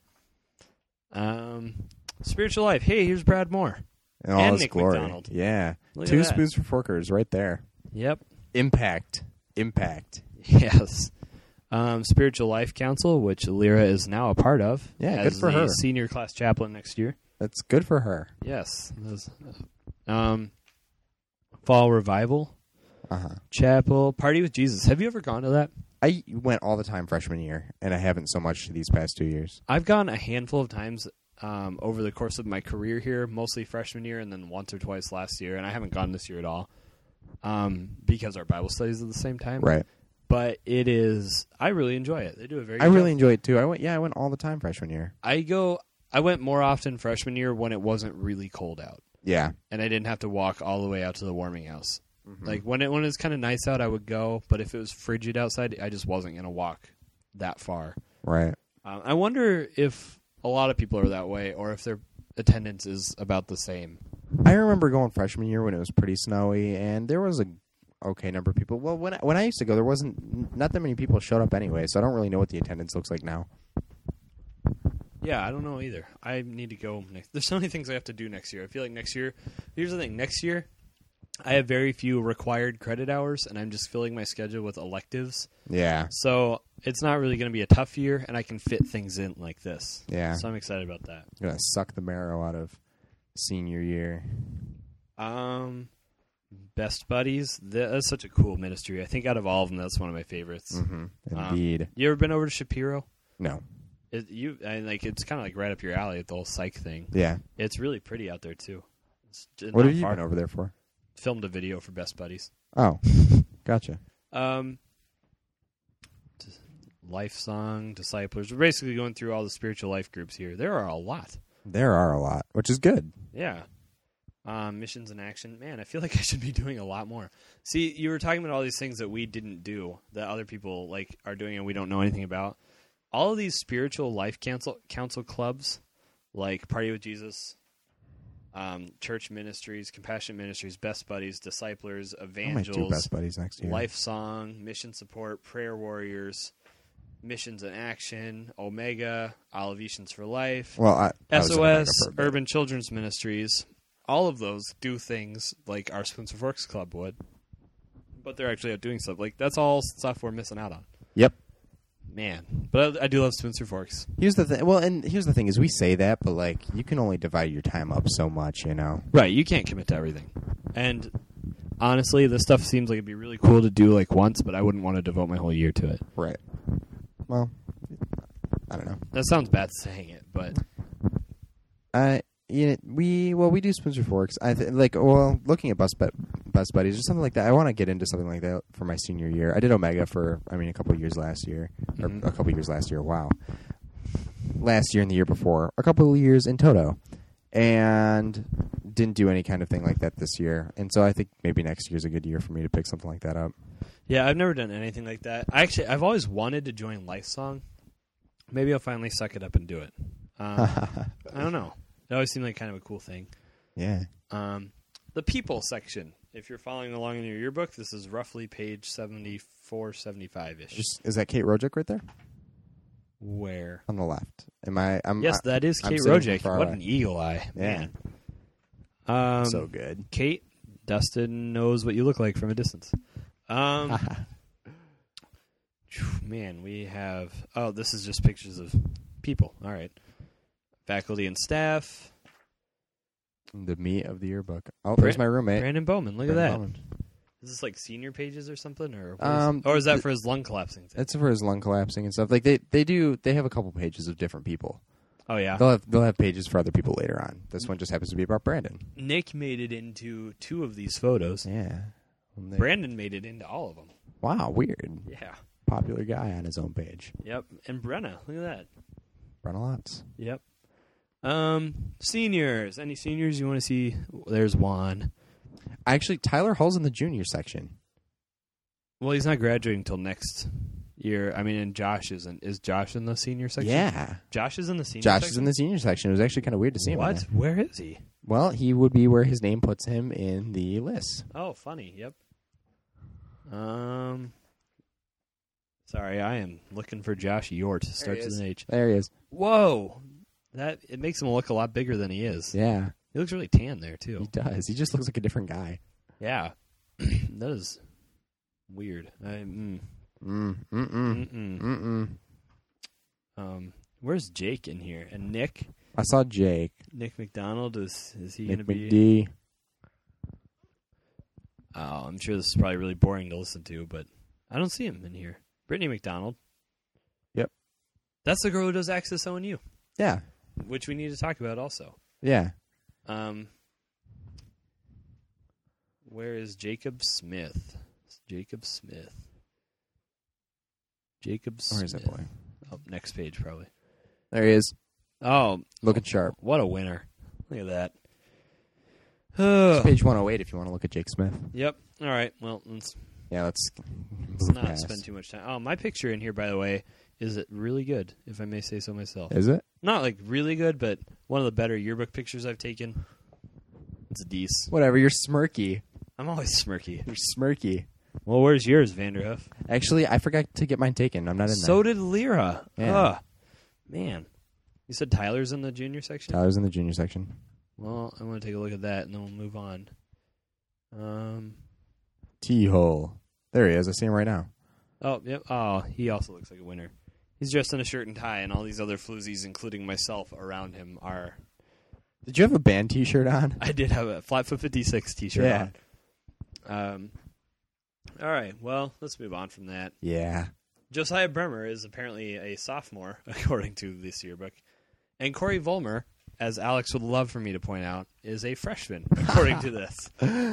Spiritual Life. Hey, here's Brad Moore.
And all his
Nick
glory.
McDonald.
Yeah.
Look
2
at that.
spoons for forkers right there.
Yep.
Impact.
Yes. Spiritual Life Council, which Lyra is now a part of.
Yeah,
as
good for
the
her.
Senior class chaplain next year.
That's good for her.
Yes. Fall Revival. Chapel, Party with Jesus. Have you ever gone to that?
I went all the time freshman year, and I haven't so much these past 2 years.
I've gone a handful of times over the course of my career here, mostly freshman year and then once or twice last year, and I haven't gone this year at all because our Bible studies are at the same time.
Right.
But it is, I really enjoy it. They do a very good
I really
job.
enjoy it, too. I went all the time freshman year.
I went more often freshman year when it wasn't really cold out.
Yeah.
And I didn't have to walk all the way out to the warming house.
Mm-hmm.
Like when it was kind of nice out, I would go, but if it was frigid outside, I just wasn't going to walk that far.
Right.
I wonder if a lot of people are that way, or if their attendance is about the same.
I remember going freshman year when it was pretty snowy, and there was a okay number of people. Well, when I used to go, there wasn't not that many people showed up anyway, so I don't really know what the attendance looks like now.
Yeah, I don't know either. I need to go next. There's so many things I have to do next year. I feel like next year, here's the thing, next year, I have very few required credit hours, and I'm just filling my schedule with electives.
Yeah.
So it's not really going to be a tough year, and I can fit things in like this.
Yeah.
So I'm excited about that.
You're going to suck the marrow out of senior year.
Best Buddies, that's such a cool ministry. I think out of all of them, that's one of my favorites.
Mm-hmm. Indeed.
You ever been over to Shapiro?
No.
It's kind of like right up your alley, the whole psych thing.
Yeah.
It's really pretty out there, too.
What have you been over there for?
Filmed a video for Best Buddies.
Oh, gotcha.
Life Song, Disciplers. We're basically going through all the spiritual life groups here. There are a lot.
There are a lot, which is good.
Yeah. Missions in action. Man, I feel like I should be doing a lot more. See, you were talking about all these things that we didn't do, that other people like are doing and we don't know anything about. All of these spiritual life council clubs, like Party with Jesus, church ministries, compassion ministries, Best Buddies, Disciplers, Evangels,
I might do Best Buddies next year.
Life Song, Mission Support, Prayer Warriors, Missions in Action, Omega, Olivetians for Life,
well, I
SOS, Urban Children's Ministries. All of those do things like our Spoons for Forks Club would, but they're actually out doing stuff. Like, that's all stuff we're missing out on.
Yep.
Man. But I do love Spoons for Forks.
Here's the thing. Well, and here's the thing is we say that, but, like, you can only divide your time up so much, you know?
Right. You can't commit to everything. And honestly, this stuff seems like it'd be really cool to do, like, once, but I wouldn't want to devote my whole year to it.
Right. Well, I don't know.
That sounds bad saying it, but...
we do Spoons for Forks. Looking at Best Buddies or something like that. I want to get into something like that for my senior year. I did Omega for a couple of years last year, or a couple of years last year. Wow, last year and the year before, a couple of years in Toto, and didn't do any kind of thing like that this year. And so I think maybe next year's a good year for me to pick something like that up.
Yeah, I've never done anything like that. I've always wanted to join Life Song. Maybe I'll finally suck it up and do it. I don't know. It always seemed like kind of a cool thing.
Yeah.
The people section. If you're following along in your yearbook, this is roughly page 74, 75-ish.
Is that Kate Rojic right there?
Where?
On the left.
Yes, that is Kate Rojic. What an eagle eye.
Yeah.
Man.
So good.
Kate, Dustin knows what you look like from a distance. Man, we have... Oh, this is just pictures of people. All right. Faculty and staff.
The meat of the yearbook. Oh, there's my roommate.
Brandon Bowman. Look at that.
Bowman.
Is this like senior pages or something? Or is that for his lung collapsing thing?
It's for his lung collapsing and stuff. Like they have a couple pages of different people.
Oh, yeah?
They'll have pages for other people later on. This one just happens to be about Brandon.
Nick made it into 2 of these photos.
Yeah.
Brandon made it into all of them.
Wow, weird.
Yeah.
Popular guy on his own page.
Yep. And Brenna. Look at that.
Brenna lots.
Yep. Seniors. Any seniors you want to see? There's Juan.
Actually, Tyler Hull's in the junior section.
Well, he's not graduating until next year. I mean, and Josh isn't. Is Josh in the senior section?
Yeah.
Josh is in the senior section?
Josh is in the senior section. It was actually kind of weird to see him.
What? Where is he?
Well, he would be where his name puts him in the list.
Oh, funny. Yep. Sorry, I am looking for Josh Yort. Starts with an H.
There he is.
Whoa. It makes him look a lot bigger than he is.
Yeah.
He looks really tan there, too.
He does. He just looks like a different guy.
Yeah. That is weird. Where's Jake in here? And Nick?
I saw Jake.
Nick McDonald. Is he going to
Nick
be...
McD.
Oh, I'm sure this is probably really boring to listen to, but I don't see him in here. Brittany McDonald.
Yep.
That's the girl who does Access ONU.
Yeah.
Which we need to talk about also.
Yeah.
Where is Jacob Smith? Jacob Smith.
Where is that boy?
Oh, next page probably.
There he is.
Oh.
Looking sharp.
What a winner. Look at that.
It's page 108 if you want to look at Jake Smith.
Yep. All right. Well, let's
not
spend too much time. Oh, my picture in here, by the way, is it really good, if I may say so myself.
Is it?
Not like really good, but one of the better yearbook pictures I've taken. It's a dece.
Whatever. You're smirky.
I'm always smirky.
You're smirky.
Well, where's yours, Vanderhoof?
Actually, I forgot to get mine taken. I'm not in there.
So did Lyra.
Yeah.
Man. You said Tyler's in the junior section?
Tyler's in the junior section.
Well, I'm going to take a look at that, and then we'll move on.
T-hole. There he is. I see him right now.
Oh, yep. Oh, he also looks like a winner. He's dressed in a shirt and tie, and all these other floozies, including myself, around him are...
Did you have a band T-shirt on?
I did have a Flatfoot 56 T-shirt on. All right, well, let's move on from that.
Yeah.
Josiah Bremer is apparently a sophomore, according to this yearbook. And Corey Vollmer, as Alex would love for me to point out, is a freshman, according to this.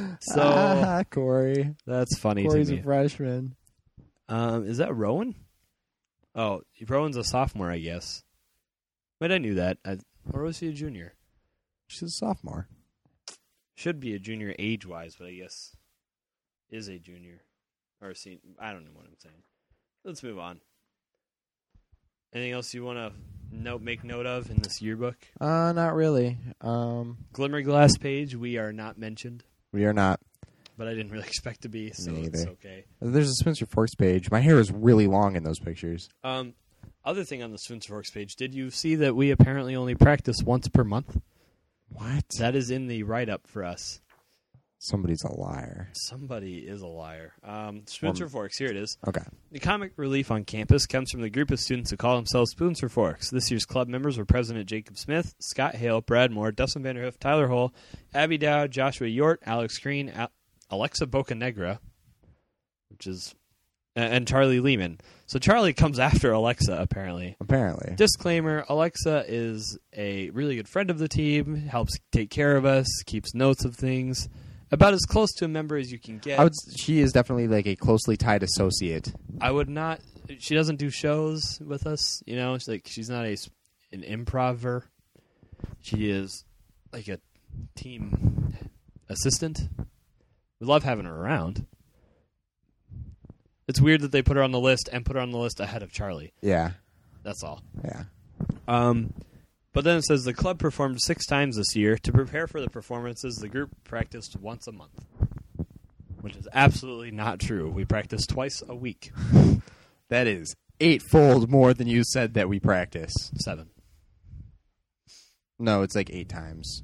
So
Corey.
That's funny
Corey's
to me.
A freshman.
Is that Rowan? Oh, Rowan's a sophomore, I guess. But I knew that. Or was he a junior?
She's a sophomore.
Should be a junior age-wise, but I guess is a junior. Or a senior. I don't know what I'm saying. Let's move on. Anything else you want to make note of in this yearbook?
Not really.
Glimmer Glass page, we are not mentioned.
We are not.
But I didn't really expect to be, so it's okay.
There's a Spencer Forks page. My hair is really long in those pictures.
Other thing on the Spencer Forks page, did you see that we apparently only practice once per month?
What?
That is in the write-up for us.
Somebody's a liar.
Somebody is a liar. Spoons for Forks, here it is.
Okay.
The comic relief on campus comes from the group of students who call themselves Spoons for Forks. This year's club members were President Jacob Smith, Scott Hale, Brad Moore, Dustin Vanderhoof, Tyler Hull, Abby Dowd, Joshua Yort, Alex Green, Alexa Bocanegra, which is, and Charlie Lehman. So Charlie comes after Alexa, apparently.
Apparently.
Disclaimer, Alexa is a really good friend of the team, helps take care of us, keeps notes of things. About as close to a member as you can get.
She is definitely like a closely tied associate.
I would not. She doesn't do shows with us. You know, she's not an improver. She is like a team assistant. We love having her around. It's weird that they put her on the list and put her on the list ahead of Charlie.
Yeah,
that's all.
Yeah.
But then it says the club performed 6 times this year. To prepare for the performances, the group practiced once a month, which is absolutely not true. We practice twice a week.
That is 8-fold more than you said that we practice.
7.
No, it's like 8 times.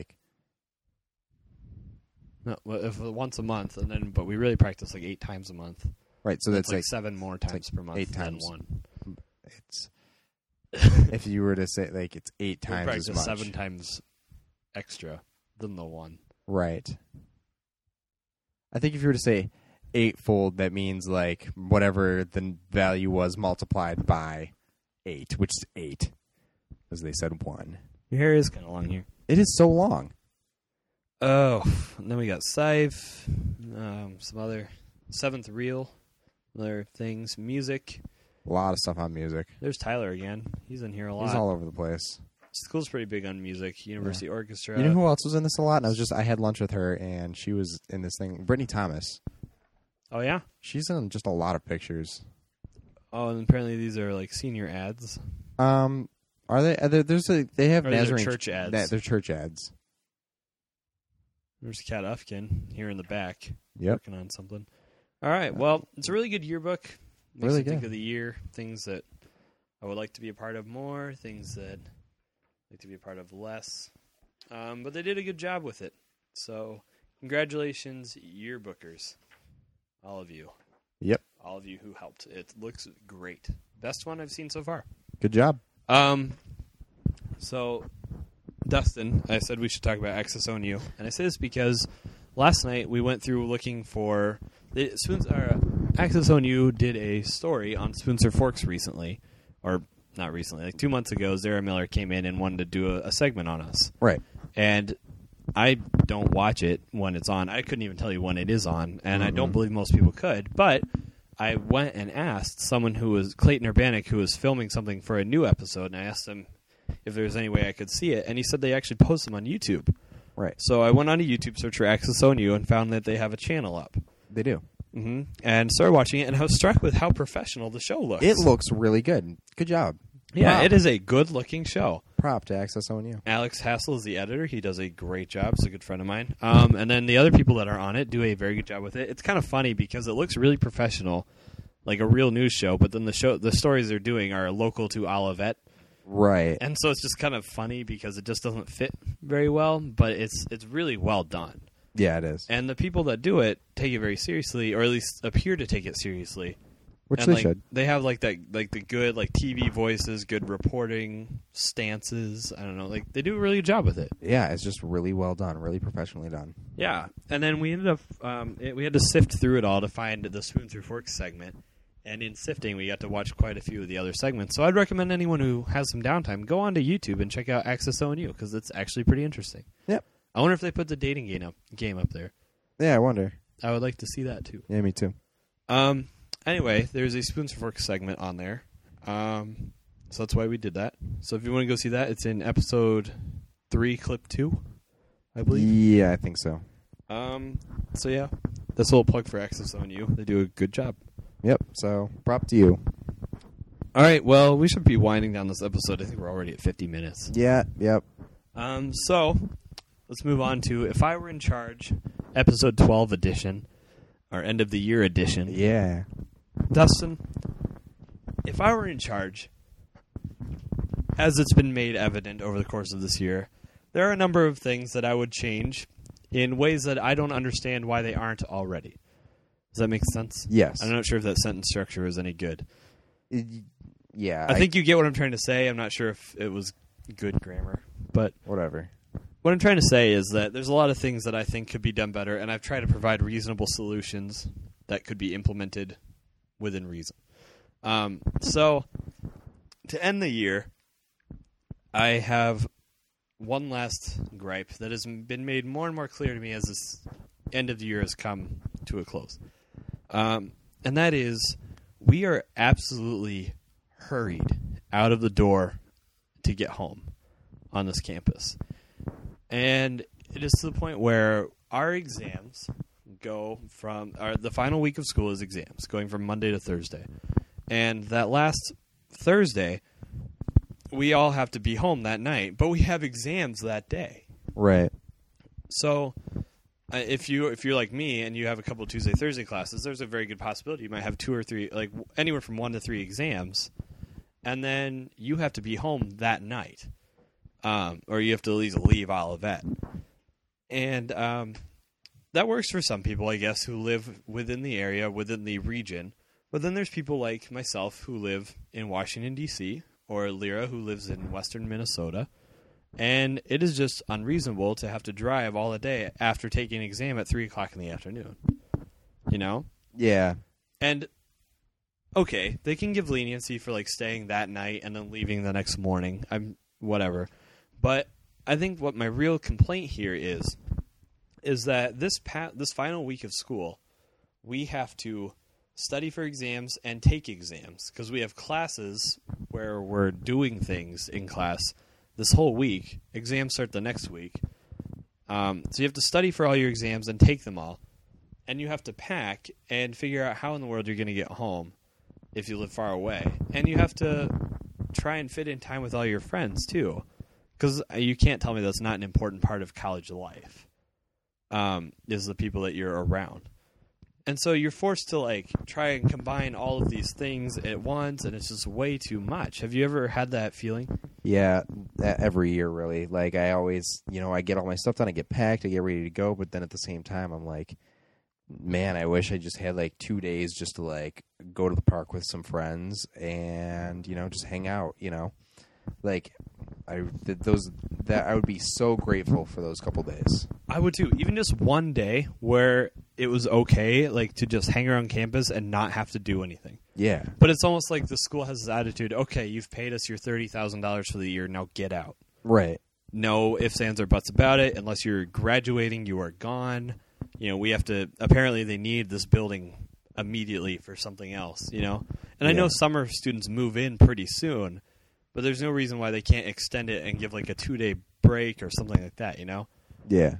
No, if once a month, but we really practice like 8 times a month.
Right, so that's like
7 more times per month
8 times.
than 1.
It's if you were to say it's 8 times as much.
7 times extra than the 1.
Right. I think if you were to say 8-fold, that means like whatever the value was multiplied by 8, which is 8, as they said 1.
Your hair is kind of long here.
It is so long.
Oh, and then we got Scythe, some other 7th Reel, other things, music.
A lot of stuff on music.
There's Tyler again. He's in here a lot.
He's all over the place.
School's pretty big on music. University Orchestra.
You know who else was in this a lot? And I had lunch with her, and she was in this thing. Brittany Thomas.
Oh, yeah?
She's in just a lot of pictures.
Oh, and apparently these are like senior ads.
Are they? They have Nazarene
church ads.
They're church ads.
There's Kat Ufkin here in the back.
Yep.
Working on something. All right. Well, it's a really good yearbook. Makes
really
you
good.
Think of the year, things that I would like to be a part of more, things that I'd like to be a part of less. But they did a good job with it. So, congratulations, yearbookers. All of you.
Yep.
All of you who helped. It looks great. Best one I've seen so far.
Good job.
So, Dustin, I said we should talk about Access ONU. And I say this because last night we went through looking for Access ONU did a story on Spoons or Forks recently, or not recently, like 2 months ago. Zara Miller came in and wanted to do a segment on us.
Right.
And I don't watch it when it's on. I couldn't even tell you when it is on, and I don't believe most people could. But I went and asked someone who was Clayton Urbanik, who was filming something for a new episode, and I asked him if there was any way I could see it, and he said they actually post them on YouTube.
Right.
So I went on to YouTube, search for Access ONU, and found that they have a channel up.
They do.
And started watching it, and I was struck with how professional the show looks.
It looks really good. Good job.
Yeah,
Prop.
it is a good-looking show.
Prop to Access ONU.
Alex Hassel is the editor. He does a great job. He's a good friend of mine. And then the other people that are on it do a very good job with it. It's kind of funny because it looks really professional, like a real news show, but then the stories they're doing are local to Olivet.
Right.
And so it's just kind of funny because it just doesn't fit very well, but it's really well done.
Yeah, it is.
And the people that do it take it very seriously, or at least appear to take it seriously.
Which
and
they
like,
should.
They have like the good like TV voices, good reporting stances. I don't know, like they do a really good job with it.
Yeah, it's just really well done, really professionally done.
Yeah, and then we ended up we had to sift through it all to find the Spoon Through Forks segment. And in sifting, we got to watch quite a few of the other segments. So I'd recommend anyone who has some downtime go onto YouTube and check out Access ONU because it's actually pretty interesting.
Yep.
I wonder if they put the dating game up there.
Yeah, I wonder.
I would like to see that too.
Yeah, me too.
Anyway, there's a Spoons for Forks segment on there. So that's why we did that. So if you want to go see that, it's in episode 3, clip 2, I believe.
Yeah, I think so.
So yeah, that's a little plug for Access ONU. They do a good job.
Yep, so prop to you.
All right, well, we should be winding down this episode. I think we're already at 50 minutes.
Yeah, yep.
So let's move on to If I Were in Charge, episode 12 edition, our end of the year edition.
Yeah.
Dustin, if I were in charge, as it's been made evident over the course of this year, there are a number of things that I would change in ways that I don't understand why they aren't already. Does that make sense?
Yes.
I'm not sure if that sentence structure is any good.
Yeah.
I think you get what I'm trying to say. I'm not sure if it was good grammar, but
whatever.
What I'm trying to say is that there's a lot of things that I think could be done better, and I've tried to provide reasonable solutions that could be implemented within reason. So, to end the year, I have one last gripe that has been made more and more clear to me as this end of the year has come to a close. And that is, we are absolutely hurried out of the door to get home on this campus. And it is to the point where our exams go from... the final week of school is exams, going from Monday to Thursday. And that last Thursday, we all have to be home that night, but we have exams that day.
Right.
So... If you're like me and you have a couple of Tuesday, Thursday classes, there's a very good possibility you might have 2 or 3, like anywhere from 1 to 3 exams, and then you have to be home that night, or you have to at least leave Olivet. And that works for some people, I guess, who live within the area, within the region. But then there's people like myself who live in Washington, D.C., or Lyra, who lives in western Minnesota. And it is just unreasonable to have to drive all the day after taking an exam at 3 o'clock in the afternoon. You know?
Yeah.
And, okay, they can give leniency for, like, staying that night and then leaving the next morning. Whatever. But I think what my real complaint here is that this final week of school, we have to study for exams and take exams. Because we have classes where we're doing things in class this whole week. Exams start the next week. So you have to study for all your exams and take them all. And you have to pack and figure out how in the world you're going to get home if you live far away. And you have to try and fit in time with all your friends, too. Because you can't tell me that's not an important part of college life, is the people that you're around. And so you're forced to, like, try and combine all of these things at once, and it's just way too much. Have you ever had that feeling?
Yeah, every year, really. Like, I always, I get all my stuff done, I get packed, I get ready to go, but then at the same time, I'm like, man, I wish I just had, 2 days just to, go to the park with some friends and, just hang out, Like, I would be so grateful for those couple days.
I would too. Even just one day where it was okay, like, to just hang around campus and not have to do anything.
Yeah.
But it's almost like the school has this attitude, okay, you've paid us your $30,000 for the year, now get out.
Right.
No ifs, ands, or buts about it. Unless you're graduating, you are gone. You know, we have to, apparently they need this building immediately for something else, you know? And I know summer students move in pretty soon, but there's no reason why they can't extend it and give like a 2-day break or something like that, you know?
Yeah.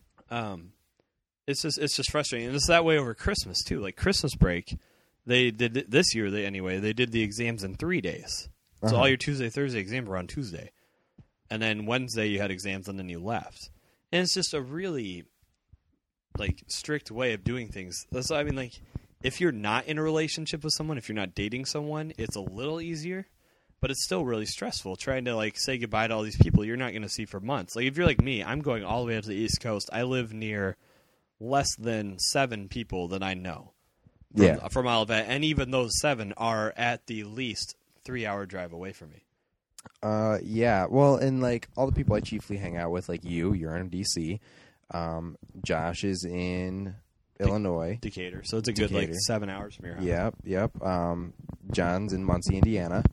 It's just frustrating. And it's that way over Christmas too. Like Christmas break, they did this year, they did the exams in 3 days. So all your Tuesday, Thursday exams were on Tuesday. And then Wednesday you had exams and then you left. And it's just a really like strict way of doing things. So I mean, like, if you're not in a relationship with someone, if you're not dating someone, it's a little easier, but it's still really stressful trying to like say goodbye to all these people you're not going to see for months. Like if you're like me, I'm going all the way up to the East Coast. I live near less than 7 people that I know from Olivet, and even those 7 are at the least 3-hour drive away from me.
Yeah. Well, and like all the people I chiefly hang out with, like you're in DC. Josh is in Illinois,
Decatur. So it's a good like 7 hours from your house.
Yep. John's in Muncie, Indiana.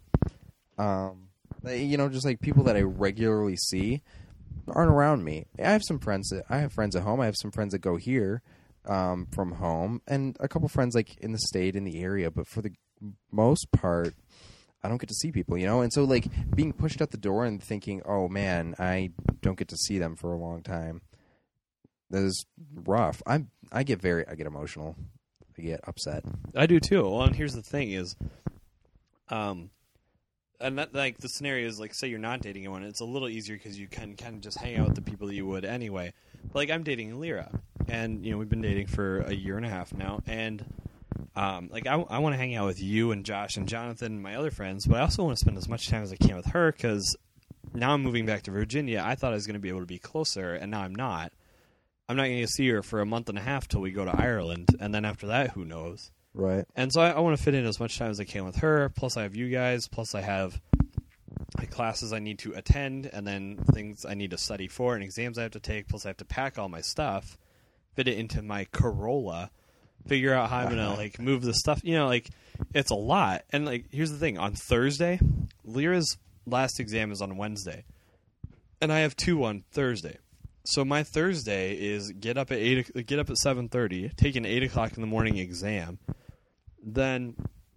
You know, just like people that I regularly see aren't around me. I have some friends I have friends at home. I have some friends that go here from home, and a couple friends like in the state, in the area. But for the most part, I don't get to see people, you know? And so like being pushed out the door and thinking, oh man, I don't get to see them for a long time. That is rough. I get emotional. I get upset.
I do too. Well, and here's the thing is, and that, like the scenario is like, say you're not dating anyone, it's a little easier because you can kind of just hang out with the people that you would anyway. But like I'm dating Lyra, and you know we've been dating for a year and a half now, and like I want to hang out with you and Josh and Jonathan and my other friends, but I also want to spend as much time as I can with her because now I'm moving back to Virginia. I thought I was going to be able to be closer, and now I'm not. I'm not going to see her for a month and a half till we go to Ireland, and then after that, who knows?
Right.
And so I want to fit in as much time as I can with her, plus I have you guys, plus I have like classes I need to attend, and then things I need to study for, and exams I have to take, plus I have to pack all my stuff, fit it into my Corolla, figure out how I'm going to like move the stuff. You know, like it's a lot. And like here's the thing. On Thursday, Lyra's last exam is on Wednesday, and I have 2 on Thursday. So my Thursday is get up at 7:30, take an 8:00 in the morning exam, then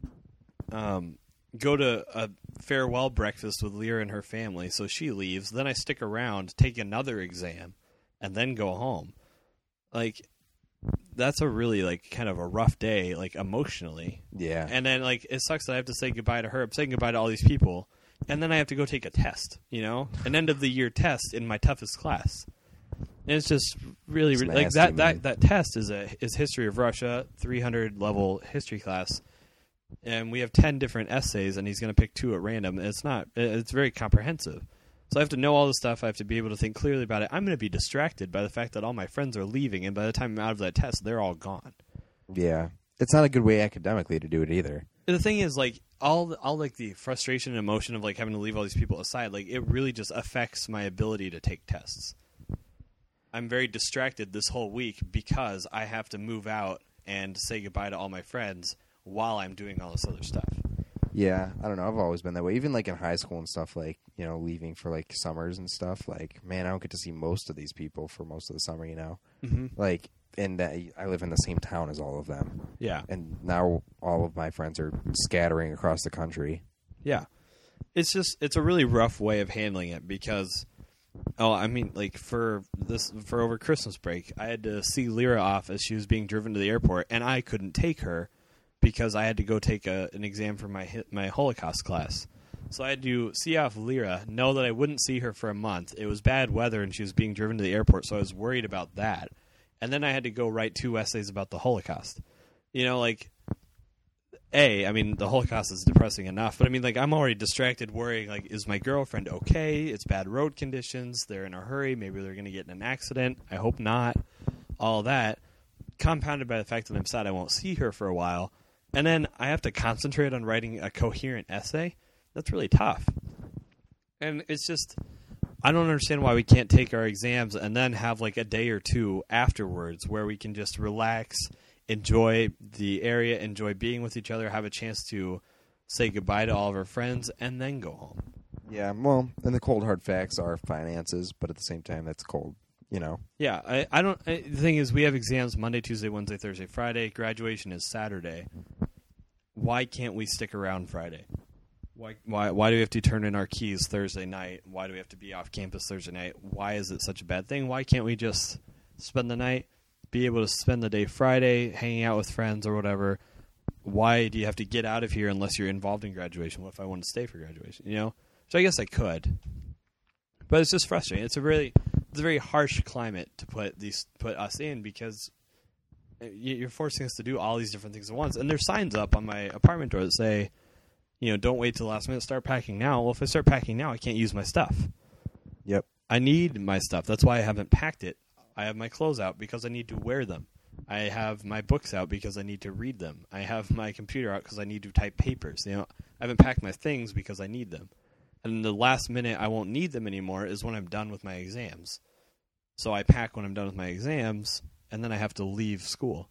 go to a farewell breakfast with Lyra and her family. So she leaves. Then I stick around, take another exam, and then go home. Like that's a really like kind of a rough day, like emotionally.
Yeah.
And then like it sucks that I have to say goodbye to her. I'm saying goodbye to all these people, and then I have to go take a test. You know, an end of the year test in my toughest class. And it's just really like that test is history of Russia, 300 level history class, and we have 10 different essays, and he's going to pick 2 at random. And it's very comprehensive. So I have to know all this stuff. I have to be able to think clearly about it. I'm going to be distracted by the fact that all my friends are leaving, and by the time I'm out of that test, they're all gone.
Yeah, it's not a good way academically to do it either.
The thing is, like all like the frustration and emotion of like having to leave all these people aside, like it really just affects my ability to take tests. I'm very distracted this whole week because I have to move out and say goodbye to all my friends while I'm doing all this other stuff.
Yeah, I don't know. I've always been that way. Even like in high school and stuff, like, you know, leaving for like summers and stuff. Like, man, I don't get to see most of these people for most of the summer, you know?
Mm-hmm.
Like, and I live in the same town as all of them.
Yeah.
And now all of my friends are scattering across the country.
Yeah. It's a really rough way of handling it because... Oh, I mean, like for over Christmas break, I had to see Lyra off as she was being driven to the airport, and I couldn't take her because I had to go take an exam for my Holocaust class. So I had to see off Lyra, know that I wouldn't see her for a month. It was bad weather, and she was being driven to the airport, so I was worried about that. And then I had to go write 2 essays about the Holocaust. You know, like... I mean, the Holocaust is depressing enough, but I mean, like, I'm already distracted worrying, like, is my girlfriend okay? It's bad road conditions. They're in a hurry. Maybe they're going to get in an accident. I hope not. All that, compounded by the fact that I'm sad I won't see her for a while. And then I have to concentrate on writing a coherent essay. That's really tough. And it's just, I don't understand why we can't take our exams and then have like a day or two afterwards where we can just relax, enjoy the area, enjoy being with each other, have a chance to say goodbye to all of our friends, and then go home.
Yeah, well, and the cold hard facts are finances, but at the same time, that's cold, you know.
Yeah, the thing is, we have exams Monday, Tuesday, Wednesday, Thursday, Friday. Graduation is Saturday. Why can't we stick around Friday? Why do we have to turn in our keys Thursday night? Why do we have to be off campus Thursday night? Why is it such a bad thing? Why can't we just spend the night, be able to spend the day Friday, hanging out with friends or whatever? Why do you have to get out of here unless you're involved in graduation? What if I want to stay for graduation? You know? So I guess I could. But it's just frustrating. It's a very harsh climate to put us in because you're forcing us to do all these different things at once. And there's signs up on my apartment door that say, you know, don't wait till the last minute, start packing now. Well, if I start packing now, I can't use my stuff.
Yep.
I need my stuff. That's why I haven't packed it. I have my clothes out because I need to wear them. I have my books out because I need to read them. I have my computer out because I need to type papers. You know, I haven't packed my things because I need them. And the last minute I won't need them anymore is when I'm done with my exams. So I pack when I'm done with my exams, and then I have to leave school.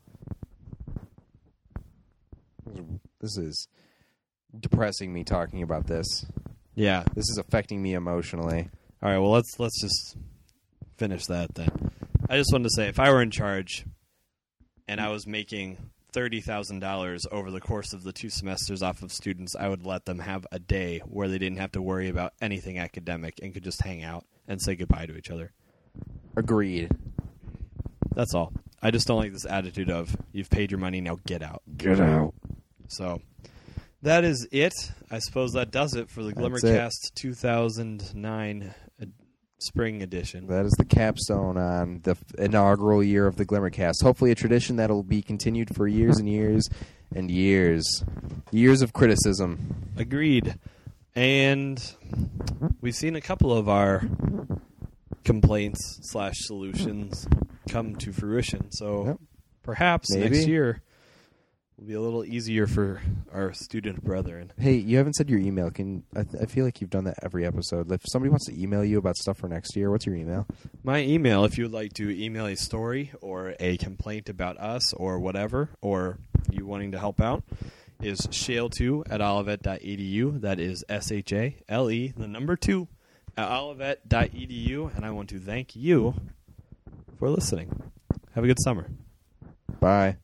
This is depressing me talking about this.
Yeah.
This is affecting me emotionally.
All right, well, let's just finish that then. I just wanted to say, if I were in charge and I was making $30,000 over the course of the 2 semesters off of students, I would let them have a day where they didn't have to worry about anything academic and could just hang out and say goodbye to each other.
Agreed.
That's all. I just don't like this attitude of, you've paid your money, now get out.
Get out.
So, that is it. I suppose that does it for the Glimmercast 2009 Spring Edition.
That is the capstone on the inaugural year of the Glimmercast. Hopefully a tradition that will be continued for years and years and years. Years of criticism.
Agreed. And we've seen a couple of our complaints / solutions come to fruition. So perhaps next year will be a little easier for our student brethren.
Hey, you haven't said your email. I feel like you've done that every episode. If somebody wants to email you about stuff for next year, what's your email?
My email, if you would like to email a story or a complaint about us or whatever, or you wanting to help out, is shale2@olivet.edu. That is SHALE, the number 2, at olivet.edu. And I want to thank you for listening. Have a good summer.
Bye.